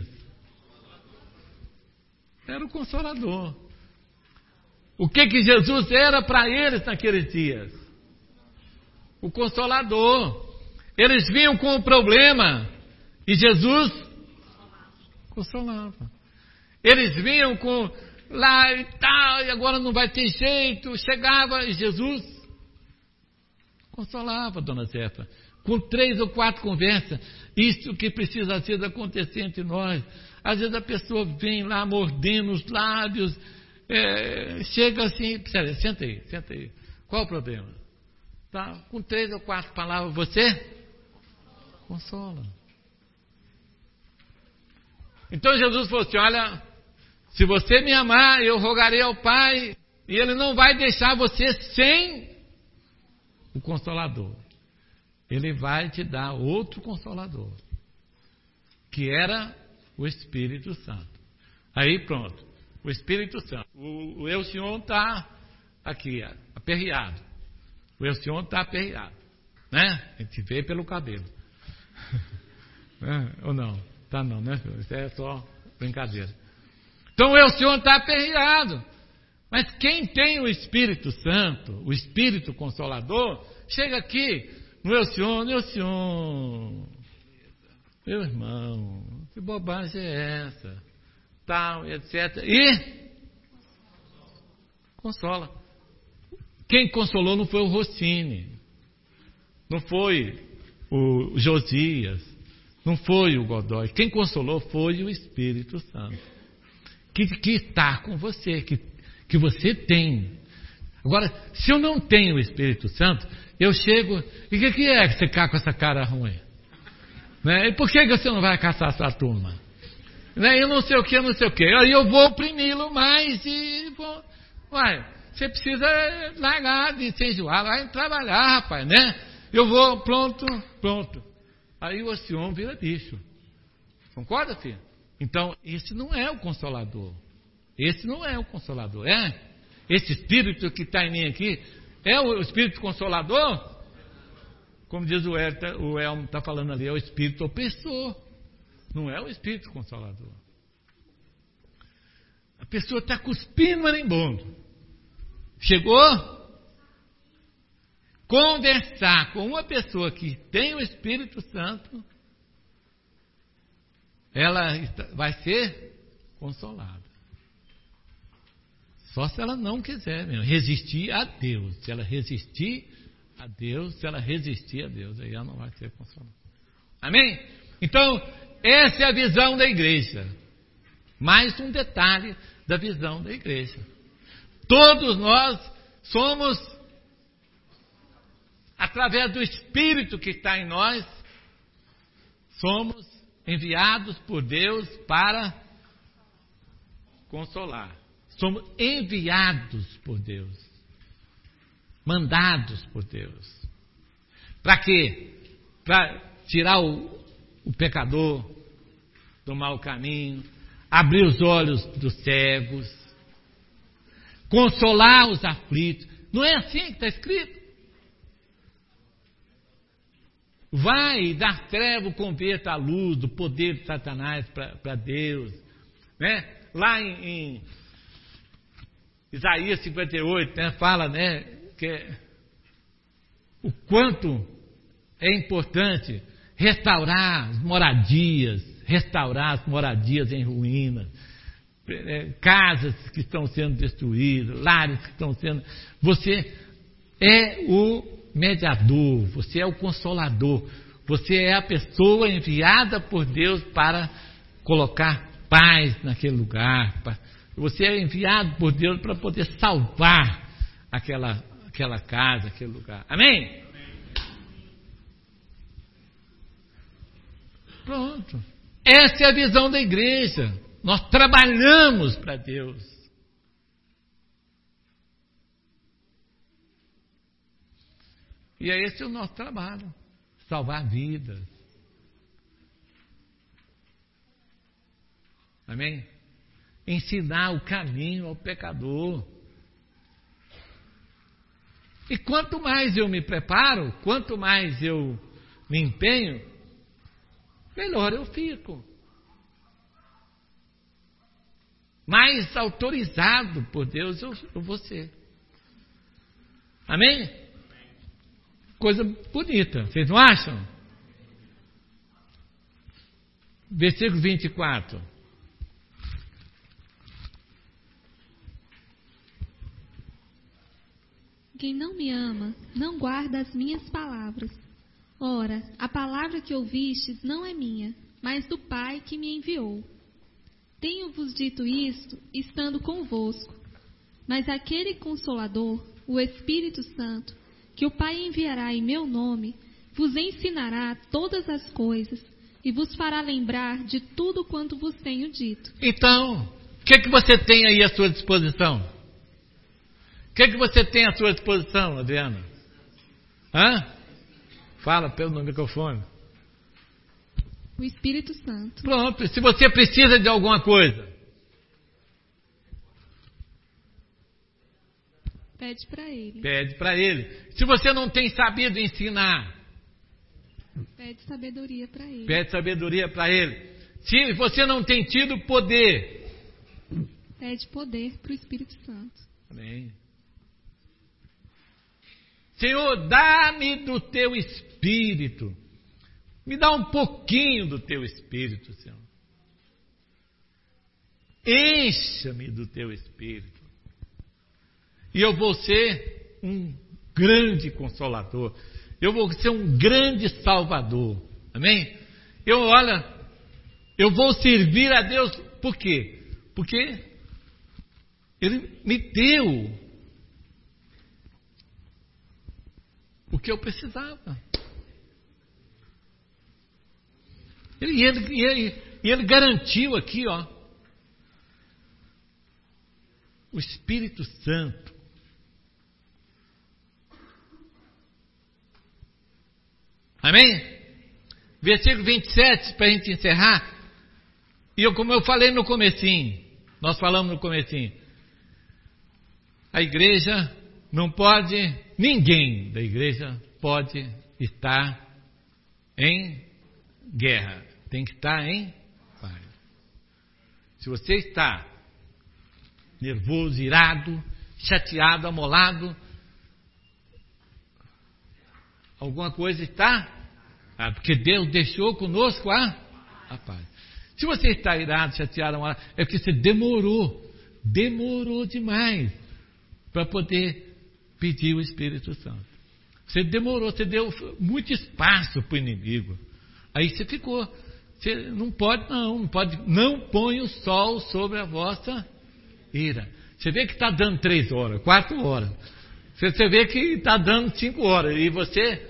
Era o Consolador. O que que Jesus era para eles naqueles dias? O Consolador. Eles vinham com o problema e Jesus consolava. Eles vinham com lá e tal, e agora não vai ter jeito. Chegava e Jesus consolava, dona Zefa. Com três ou quatro conversas, isso que precisa às vezes acontecer entre nós. Às vezes a pessoa vem lá mordendo os lábios, é, chega assim, pera, senta aí, senta aí. Qual o problema? Tá, com três ou quatro palavras, você consola. Então Jesus falou assim, olha, se você me amar, eu rogarei ao Pai, e Ele não vai deixar você sem o Consolador. Ele vai te dar outro Consolador, que era o Espírito Santo. Aí pronto, o Espírito Santo. O, o Elcion está aqui, aperreado. O Elcion está aperreado, né? A gente vê pelo cabelo. É, ou não? Tá não, né? Isso é só brincadeira. Então o Elcion está aperreado. Mas quem tem o Espírito Santo, o Espírito Consolador, chega aqui no Elcion, Elcion, meu irmão, que bobagem é essa? Tal, etcétera. E consola. Quem consolou não foi o Rossini, não foi o Josias, não foi o Godoy. Quem consolou foi o Espírito Santo, que, que está com você, que, que você tem. Agora, se eu não tenho o Espírito Santo, eu chego, e o que, que é que você está com essa cara ruim? Né? E por que, que você não vai caçar essa turma? Né? Eu não sei o que, eu não sei o que. Aí eu vou oprimi-lo mais e vou. Uai, você precisa largar de ser enjoado, vai trabalhar, rapaz, né? Eu vou, pronto, pronto. Aí o Elcion vira bicho. Concorda, filho? Então, esse não é o Consolador. Esse não é o Consolador, é? Esse Espírito que está em mim aqui, é o Espírito Consolador? Como diz o, El, o Elmo está falando ali, é o Espírito opressor. Não é o Espírito Consolador. A pessoa está cuspindo marimbondo. Chegou? Conversar com uma pessoa que tem o Espírito Santo, ela vai ser consolada. Só se ela não quiser mesmo, resistir a Deus. Se ela resistir a Deus, se ela resistir a Deus, aí ela não vai ser consolada. Amém? Então, essa é a visão da igreja. Mais um detalhe da visão da igreja. Todos nós somos, através do Espírito que está em nós, somos enviados por Deus para consolar. Somos enviados por Deus. Mandados por Deus. Para quê? Para tirar o, o pecador do mau caminho, abrir os olhos dos cegos, consolar os aflitos. Não é assim que está escrito? Vai dar treva, converta à luz do poder de Satanás para Deus. Né? Lá em, em Isaías cinquenta e oito, né, fala, né, que o quanto é importante restaurar as moradias, restaurar as moradias em ruínas, casas que estão sendo destruídas, lares que estão sendo... Você é o mediador, você é o consolador, você é a pessoa enviada por Deus para colocar paz naquele lugar, você é enviado por Deus para poder salvar aquela, aquela casa, aquele lugar. Amém? Amém? Pronto. Essa é a visão da igreja. Nós trabalhamos para Deus. E é esse o nosso trabalho. Salvar vidas. Amém? Ensinar o caminho ao pecador. E quanto mais eu me preparo, quanto mais eu me empenho, melhor eu fico. Mais autorizado por Deus eu, eu vou ser. Amém? Coisa bonita, vocês não acham? Versículo vinte e quatro. Quem não me ama, não guarda as minhas palavras. Ora, a palavra que ouvistes não é minha, mas do Pai que me enviou. Tenho-vos dito isto, estando convosco. Mas aquele Consolador, o Espírito Santo, que o Pai enviará em meu nome, vos ensinará todas as coisas e vos fará lembrar de tudo quanto vos tenho dito. Então, o que, que você tem aí à sua disposição? O que, que você tem à sua disposição, Adriana? Hã? Fala pelo microfone. O Espírito Santo. Pronto, se você precisa de alguma coisa, pede para Ele. Pede para Ele. Se você não tem sabido ensinar, pede sabedoria para Ele. Pede sabedoria para Ele. Se você não tem tido poder, pede poder para o Espírito Santo. Amém. Senhor, dá-me do teu Espírito. Me dá um pouquinho do teu Espírito, Senhor. Encha-me do teu Espírito. E eu vou ser um grande consolador. Eu vou ser um grande salvador. Amém? Eu, olha, eu vou servir a Deus. Por quê? Porque Ele me deu o que eu precisava. Ele, ele, ele, ele garantiu aqui, ó, o Espírito Santo. Amém? Versículo vinte e sete, para a gente encerrar. E eu, como eu falei no comecinho, nós falamos no comecinho, a igreja não pode, ninguém da igreja pode estar em guerra. Tem que estar em Se você está nervoso, irado, chateado, amolado, alguma coisa está, ah, porque Deus deixou conosco a, a paz. Se você está irado, chateado, amolado, é porque você demorou, demorou demais para poder pedir o Espírito Santo. Você demorou, você deu muito espaço para o inimigo. Aí você ficou. Você não pode, não, não pode, não põe o sol sobre a vossa ira. Você vê que está dando três horas, quatro horas. Você, você vê que está dando cinco horas. E você,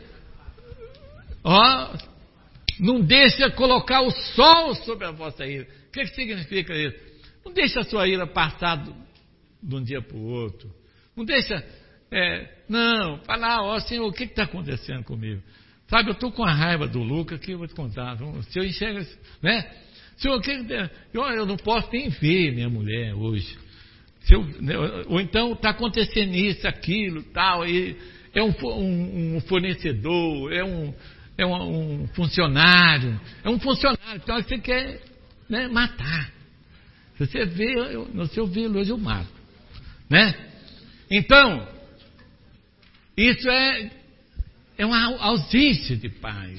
ó, não deixa colocar o sol sobre a vossa ira. O que, que significa isso? Não deixa a sua ira passar do, de um dia para o outro. Não deixa, é, não, falar, ó Senhor, o que está acontecendo comigo? Sabe, eu estou com a raiva do Lucas, que eu vou te contar. Se eu enxergo, né? Se eu, eu, eu não posso nem ver minha mulher hoje. Se eu, ou então está acontecendo isso, aquilo, tal. E é um, um, um fornecedor, é, um, é um, um funcionário. É um funcionário, então você quer, né, matar. Se você vê, eu, se eu ver hoje eu mato. Né? Então, isso é. É uma ausência de paz.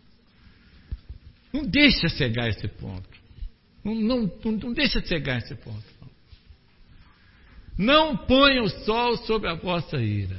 Não deixa chegar a esse ponto. Não, não, não deixa chegar a esse ponto. Não ponha o sol sobre a vossa ira.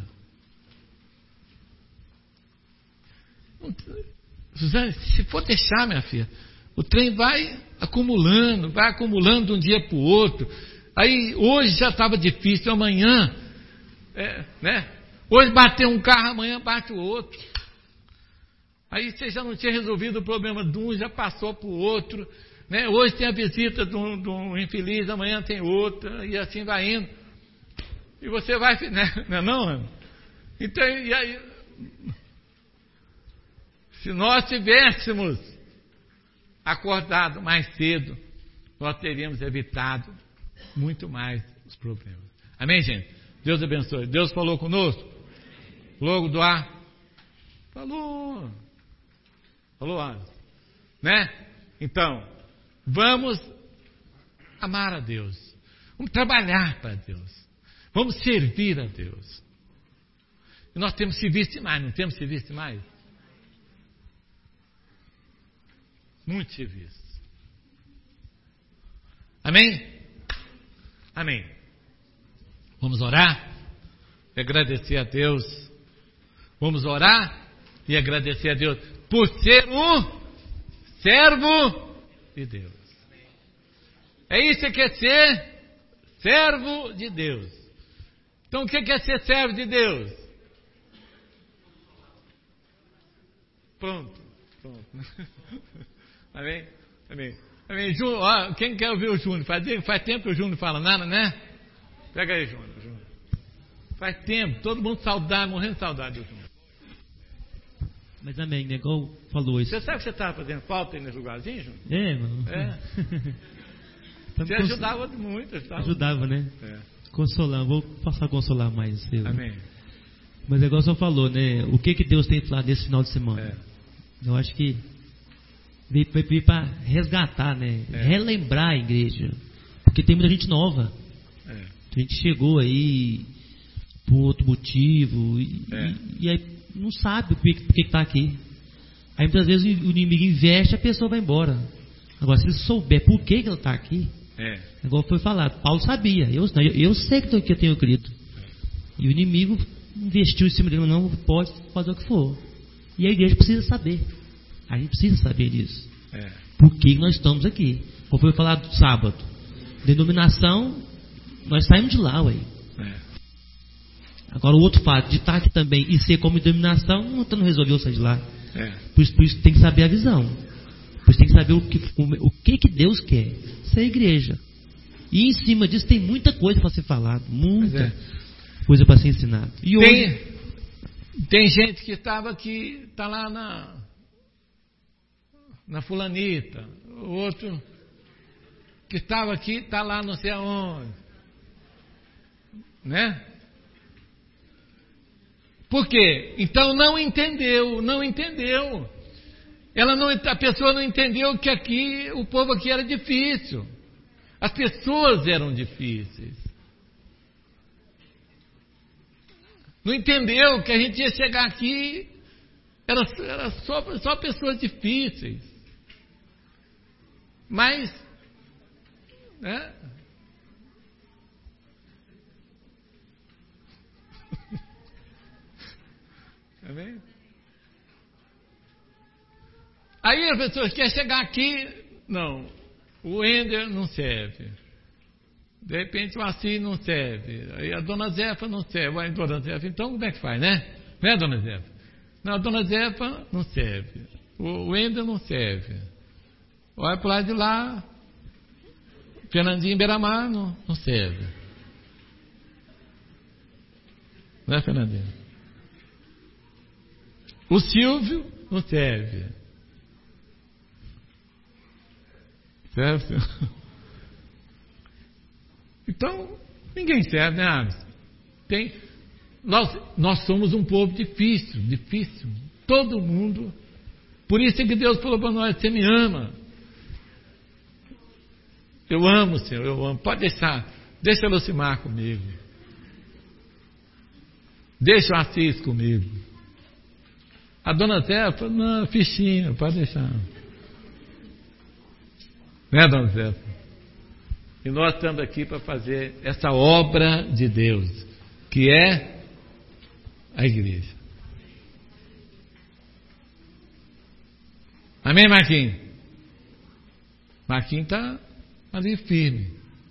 Suzane, se for deixar, minha filha, o trem vai acumulando, vai acumulando de um dia para o outro. Aí hoje já estava difícil, amanhã, é, né? Hoje bateu um carro, amanhã bate o outro. Aí você já não tinha resolvido o problema de um, já passou para o outro. Né? Hoje tem a visita de um, de um infeliz, amanhã tem outra, e assim vai indo. E você vai, né? Não é não? Então, e aí, se nós tivéssemos acordado mais cedo, nós teríamos evitado muito mais os problemas. Amém, gente? Deus abençoe. Deus falou conosco? Logo do ar? Falou. Falou, Anderson. Né? Então, vamos amar a Deus. Vamos trabalhar para Deus. Vamos servir a Deus. E nós temos serviço demais, não temos serviço demais? Muito serviço. Amém? Amém. Vamos orar e agradecer a Deus. Vamos orar e agradecer a Deus por ser um servo de Deus. É isso que quer ser servo de Deus. Então o que é ser servo de Deus? Pronto. Pronto. Amém? Amém. Amém. Júnior, ó, quem quer ouvir o Júnior? Faz, faz tempo que o Júnior fala nada, né? Pega aí, Júnior. Júnior. Faz tempo, todo mundo saudade, morrendo de saudade do Júnior. Mas amém, né? Igual falou isso. Você sabe que você estava fazendo falta aí nesse lugarzinho, Júnior? É, mano. É. Você cons... ajudava muito. Estava... Ajudava, né? É. Consolar, vou passar a consolar mais. Eu. Amém. Mas é igual você falou, né? O que, que Deus tem falado nesse final de semana? É. Eu acho que veio, veio para resgatar, né? É. Relembrar a igreja. Porque tem muita gente nova. É. A gente chegou aí por outro motivo e, é. e, e aí não sabe por que está aqui. Aí muitas vezes o inimigo investe, a pessoa vai embora. Agora, se ele souber por que, que ele está aqui, é. igual foi falado, Paulo sabia, eu, eu, eu sei que eu tenho crido. E o inimigo investiu em cima dele, não pode fazer o que for. E a igreja precisa saber. A gente precisa saber disso. É. Por que nós estamos aqui? Como foi falado sábado, denominação, nós saímos de lá, ué. É. Agora o outro fato de estar aqui também e ser como denominação, não, não resolveu sair de lá. É. Por, isso, por isso tem que saber a visão. Por isso tem que saber o que, o, o que, que Deus quer. Ser a igreja. E em cima disso tem muita coisa para ser falado. Muita é. coisa para ser ensinado. E tem, hoje... tem gente que estava aqui, está lá na, na fulanita. O outro que estava aqui, está lá não sei aonde. Né? Por quê? Então não entendeu, não entendeu. Ela não, a pessoa não entendeu que aqui, o povo aqui era difícil. As pessoas eram difíceis. Não entendeu que a gente ia chegar aqui, era, era só, só pessoas difíceis. Mas, né? Tá vendo? Aí as pessoas querem chegar aqui, não, o Ender não serve. De repente o Assis não serve. Aí a dona Zefa não serve. A dona Zefa, então como é que faz, né? Né, dona Zefa? Não, a dona Zefa não serve. O, o Ender não serve. Olha para o lado de lá, Fernandinho Beiramar não, não serve. Não é, Fernandinho? O Silvio não serve. Certo? Então, ninguém serve, né? Tem, nós, nós somos um povo difícil, difícil. Todo mundo. Por isso é que Deus falou para nós: você me ama. Eu amo, Senhor, eu amo. Pode deixar, deixa a Lucimar comigo. Deixa o Assis comigo. A dona Zé falou: não, fichinha, pode deixar. Né, dona Zé? E nós estamos aqui para fazer essa obra de Deus, que é a igreja. Amém, Marquinhos? Marquinhos está ali firme.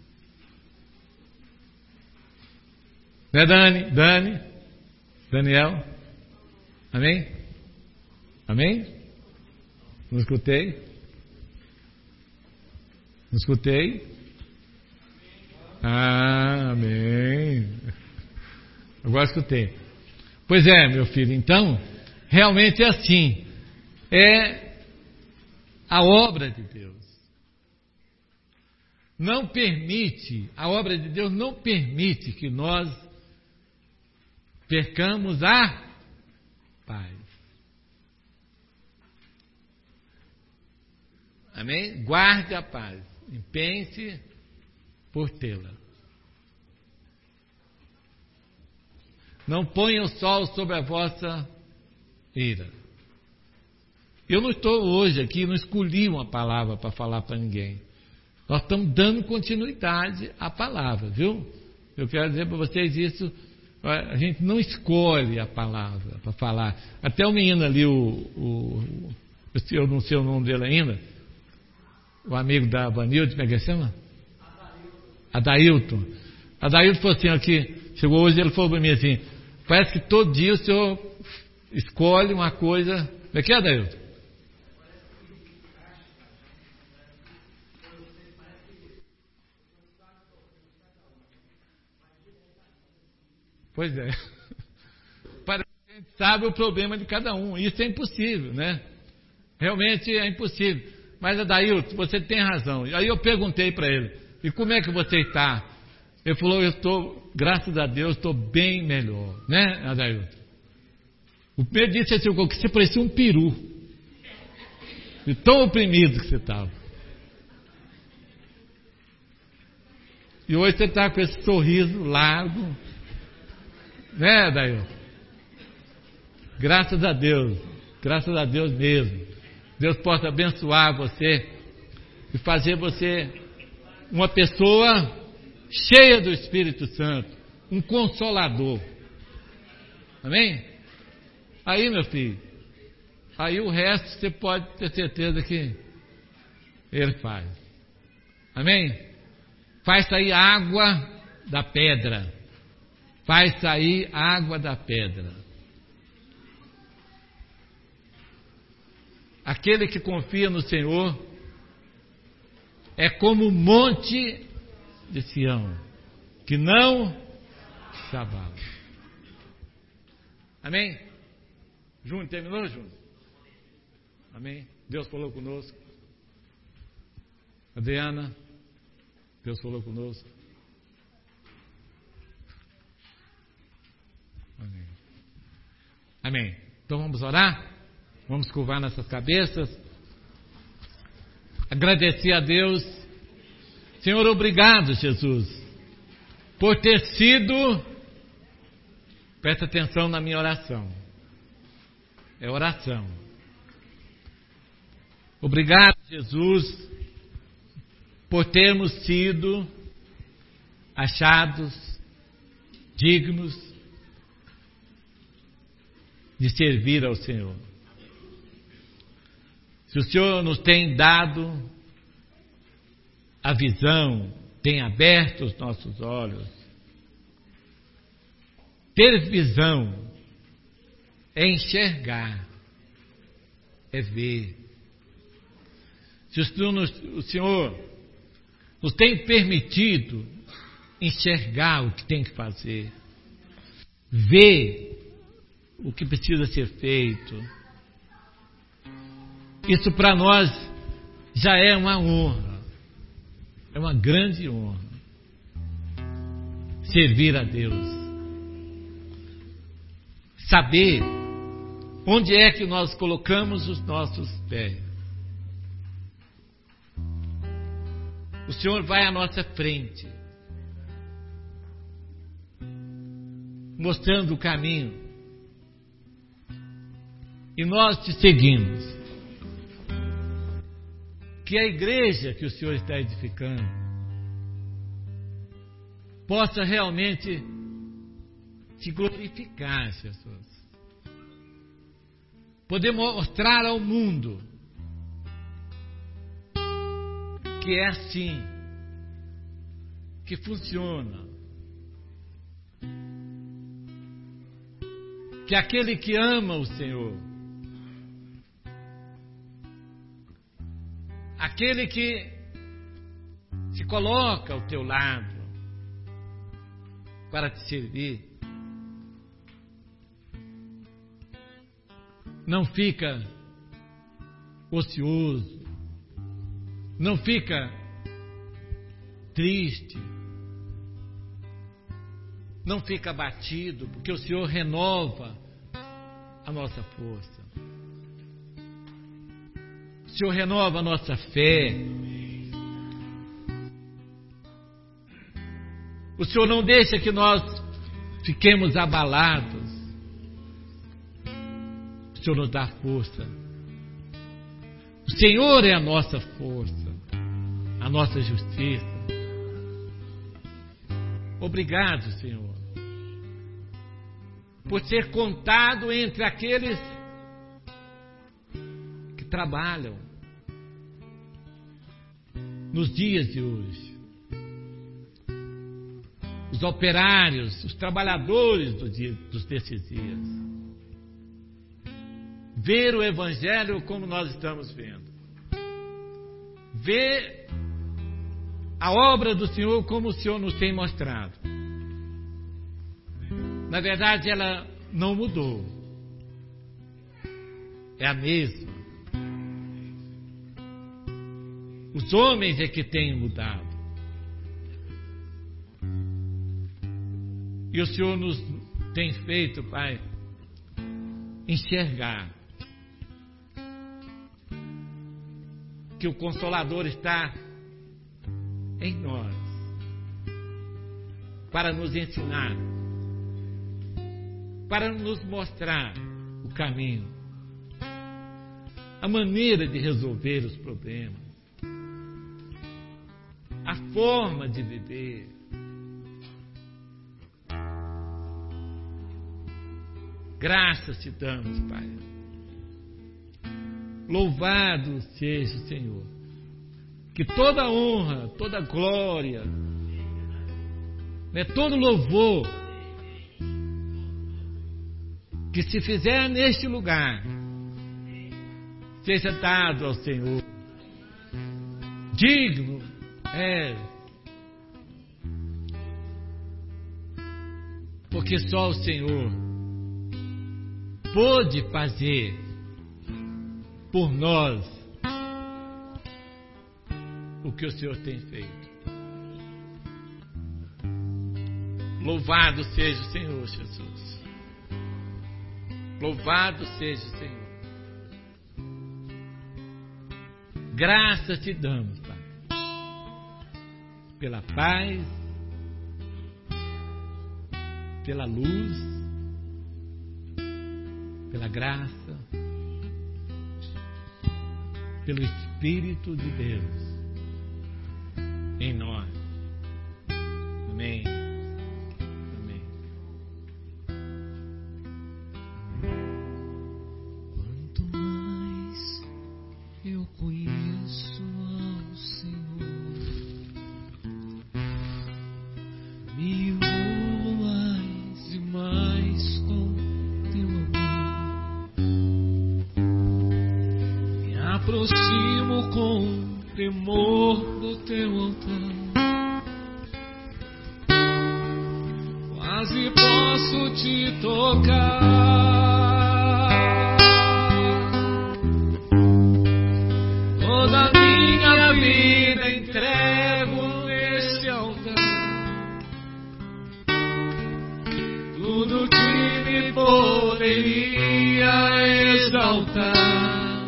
Né, Dani? Dani? Daniel? Amém? Amém? Não escutei? Não escutei? Ah, amém. Agora escutei. Pois é, meu filho, então, realmente é assim. É a obra de Deus. Não permite, a obra de Deus não permite que nós percamos a paz. Amém? Guarde a paz. Empenhe-se por tê-la. Não ponha o sol sobre a vossa ira. Eu não estou hoje aqui, não escolhi uma palavra para falar para ninguém. Nós estamos dando continuidade à palavra, viu? Eu quero dizer para vocês isso, a gente não escolhe a palavra para falar. Até o menino ali, o, o, eu não sei o nome dele ainda, o amigo da Vanilde, como é que chama? Adailton. Adailton falou assim, aqui, chegou hoje, ele falou para mim assim: parece que todo dia o senhor escolhe uma coisa. Como é que é, Adailton? Pois é. Parece que a gente sabe o problema de cada um. Isso é impossível, né? Realmente é impossível. Mas, Adailton, você tem razão. Aí eu perguntei para ele: e como é que você está? Ele falou: eu estou, graças a Deus, estou bem melhor. Né, Adailton? O Pedro disse assim, que você parecia um peru. De tão oprimido que você estava. E hoje você está com esse sorriso largo. Né, Adailton? Graças a Deus. Graças a Deus mesmo. Deus possa abençoar você e fazer você uma pessoa cheia do Espírito Santo, um consolador. Amém? Aí, meu filho, aí o resto você pode ter certeza que Ele faz. Amém? Faz sair água da pedra. Faz sair água da pedra. Aquele que confia no Senhor é como o monte de Sião, que não se abala. Amém? Júnior, terminou, Júnior? Amém? Deus falou conosco. Adriana, Deus falou conosco. Amém. Amém. Então vamos orar? Vamos curvar nossas cabeças. Agradecer a Deus Senhor, obrigado, Jesus, por ter sido, presta atenção na minha oração, é oração. Obrigado, Jesus, por termos sido achados dignos de servir ao Senhor. Se o Senhor nos tem dado a visão, tem aberto os nossos olhos. Ter visão é enxergar, é ver. Se o Senhor nos, o Senhor nos tem permitido enxergar o que tem que fazer, ver o que precisa ser feito, isso para nós já é uma honra. É uma grande honra servir a Deus. Saber onde é que nós colocamos os nossos pés. O Senhor vai à nossa frente, mostrando o caminho, e nós te seguimos. Que a igreja que o Senhor está edificando possa realmente te glorificar, Jesus. Poder mostrar ao mundo que é assim que funciona. Que aquele que ama o Senhor, aquele que se coloca ao teu lado para te servir, não fica ocioso, não fica triste, não fica abatido, porque o Senhor renova a nossa força. O Senhor renova a nossa fé. O Senhor não deixa que nós fiquemos abalados. O Senhor nos dá força. O Senhor é a nossa força, a nossa justiça. Obrigado, Senhor, por ser contado entre aqueles que trabalham nos dias de hoje. Os operários, os trabalhadores do dia, dos desses dias. Ver o Evangelho como nós estamos vendo. Ver a obra do Senhor como o Senhor nos tem mostrado. Na verdade, ela não mudou. É a mesma. Os homens é que têm mudado. E o Senhor nos tem feito, Pai, enxergar que o Consolador está em nós para nos ensinar, para nos mostrar o caminho, a maneira de resolver os problemas, a forma de viver. Graças te damos, Pai. Louvado seja o Senhor. Que toda honra, toda glória, né, todo louvor que se fizer neste lugar seja dado ao Senhor. Digno é, porque só o Senhor pôde fazer por nós o que o Senhor tem feito. Louvado seja o Senhor, Jesus. Louvado seja o Senhor. Graças te damos, Pai. pela paz, pela luz, pela graça, pelo Espírito de Deus em nós. Amém. Amém. Quanto mais eu conheço ao Senhor, me envolvo mais e mais com teu amor. Me aproximo com temor do teu altar. Quase posso te tocar. Toda a minha vida entrego nesse altar. Tudo que me poderia exaltar,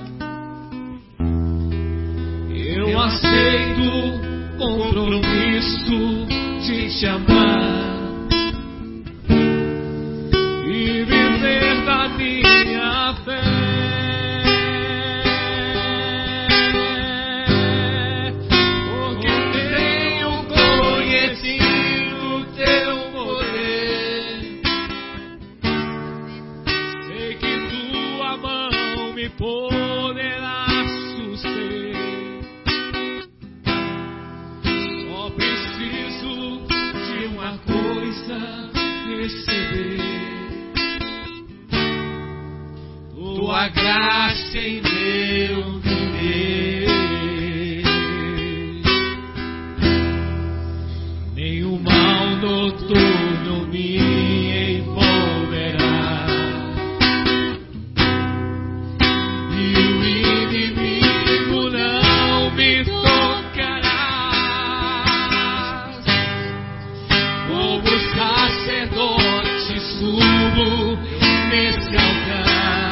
eu aceito o compromisso de te amar. Tua graça em meu viver, nenhum mal noturno me envolverá, e o inimigo não me tocará. Como sacerdote subo nesse altar,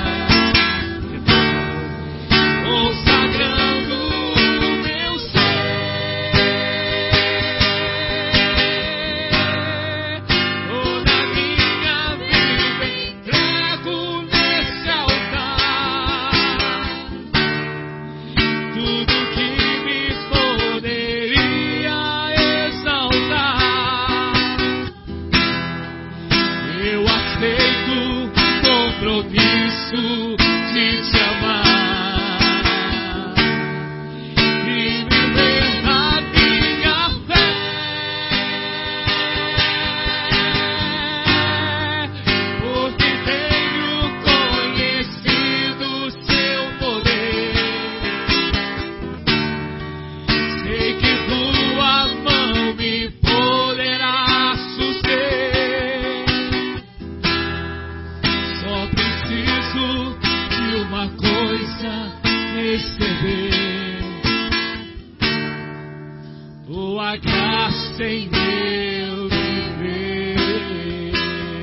tua graça em meu viver,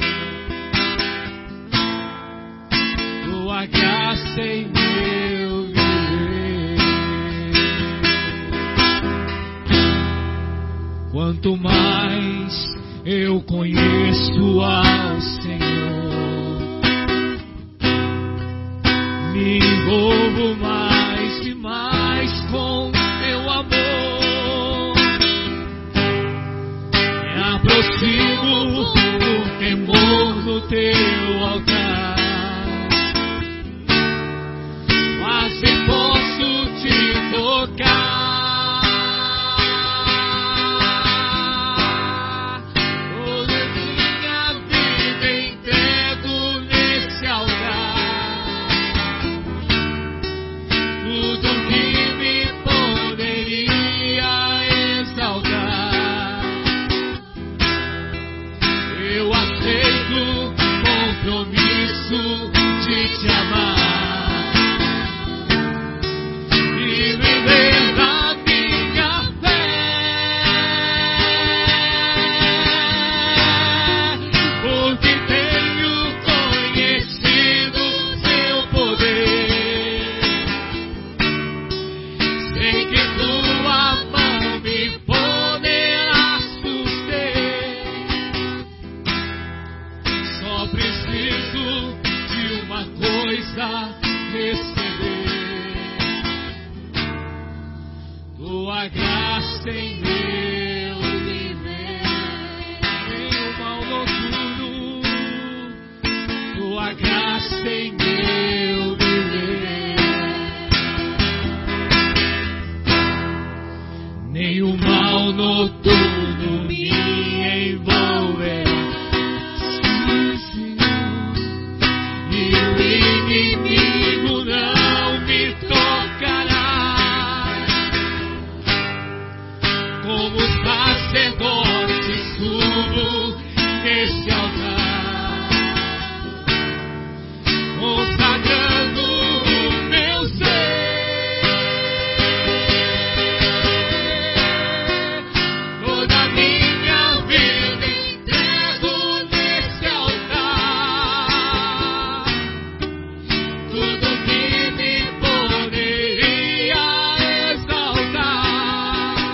tua graça em meu viver. Quanto mais eu conheço ao Senhor, me envolvo mais e mais com teu amor. Aproximo o temor do teu altar. Quase posso te tocar. Toda minha vida entrego nesse altar. graça receber. Tua graça em meu viver. Nenhum mal noturno. Tua graça em meu viver. Nenhum mal noturno me envolverá. E o inimigo não me tocará. Como sacerdote subo nesse altar, consagrando o meu ser. Toda a minha vida entrego nesse altar. Tudo que me poderia exaltar,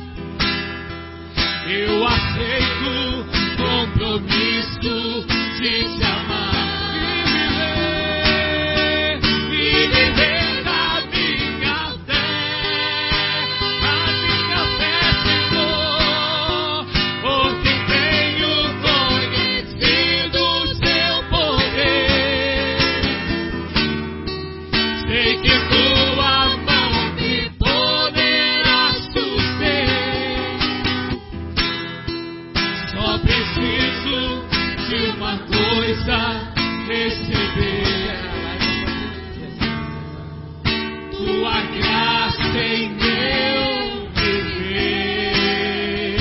eu aceito o compromisso de te amar e viver, e viver da minha fé, a minha fé, Senhor, porque tenho conhecido o seu poder. Sei que tua mão me poderá suster. Só preciso de uma coisa receber. Tua graça em meu viver.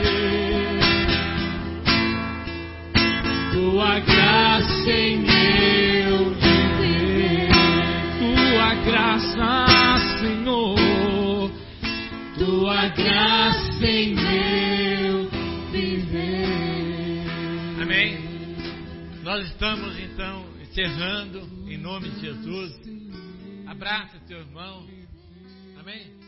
Tua graça em meu viver. Tua graça, Senhor. Tua graça em meu viver. Amém? Nós estamos então encerrando em nome de Jesus. Abraça teu irmão. Amém?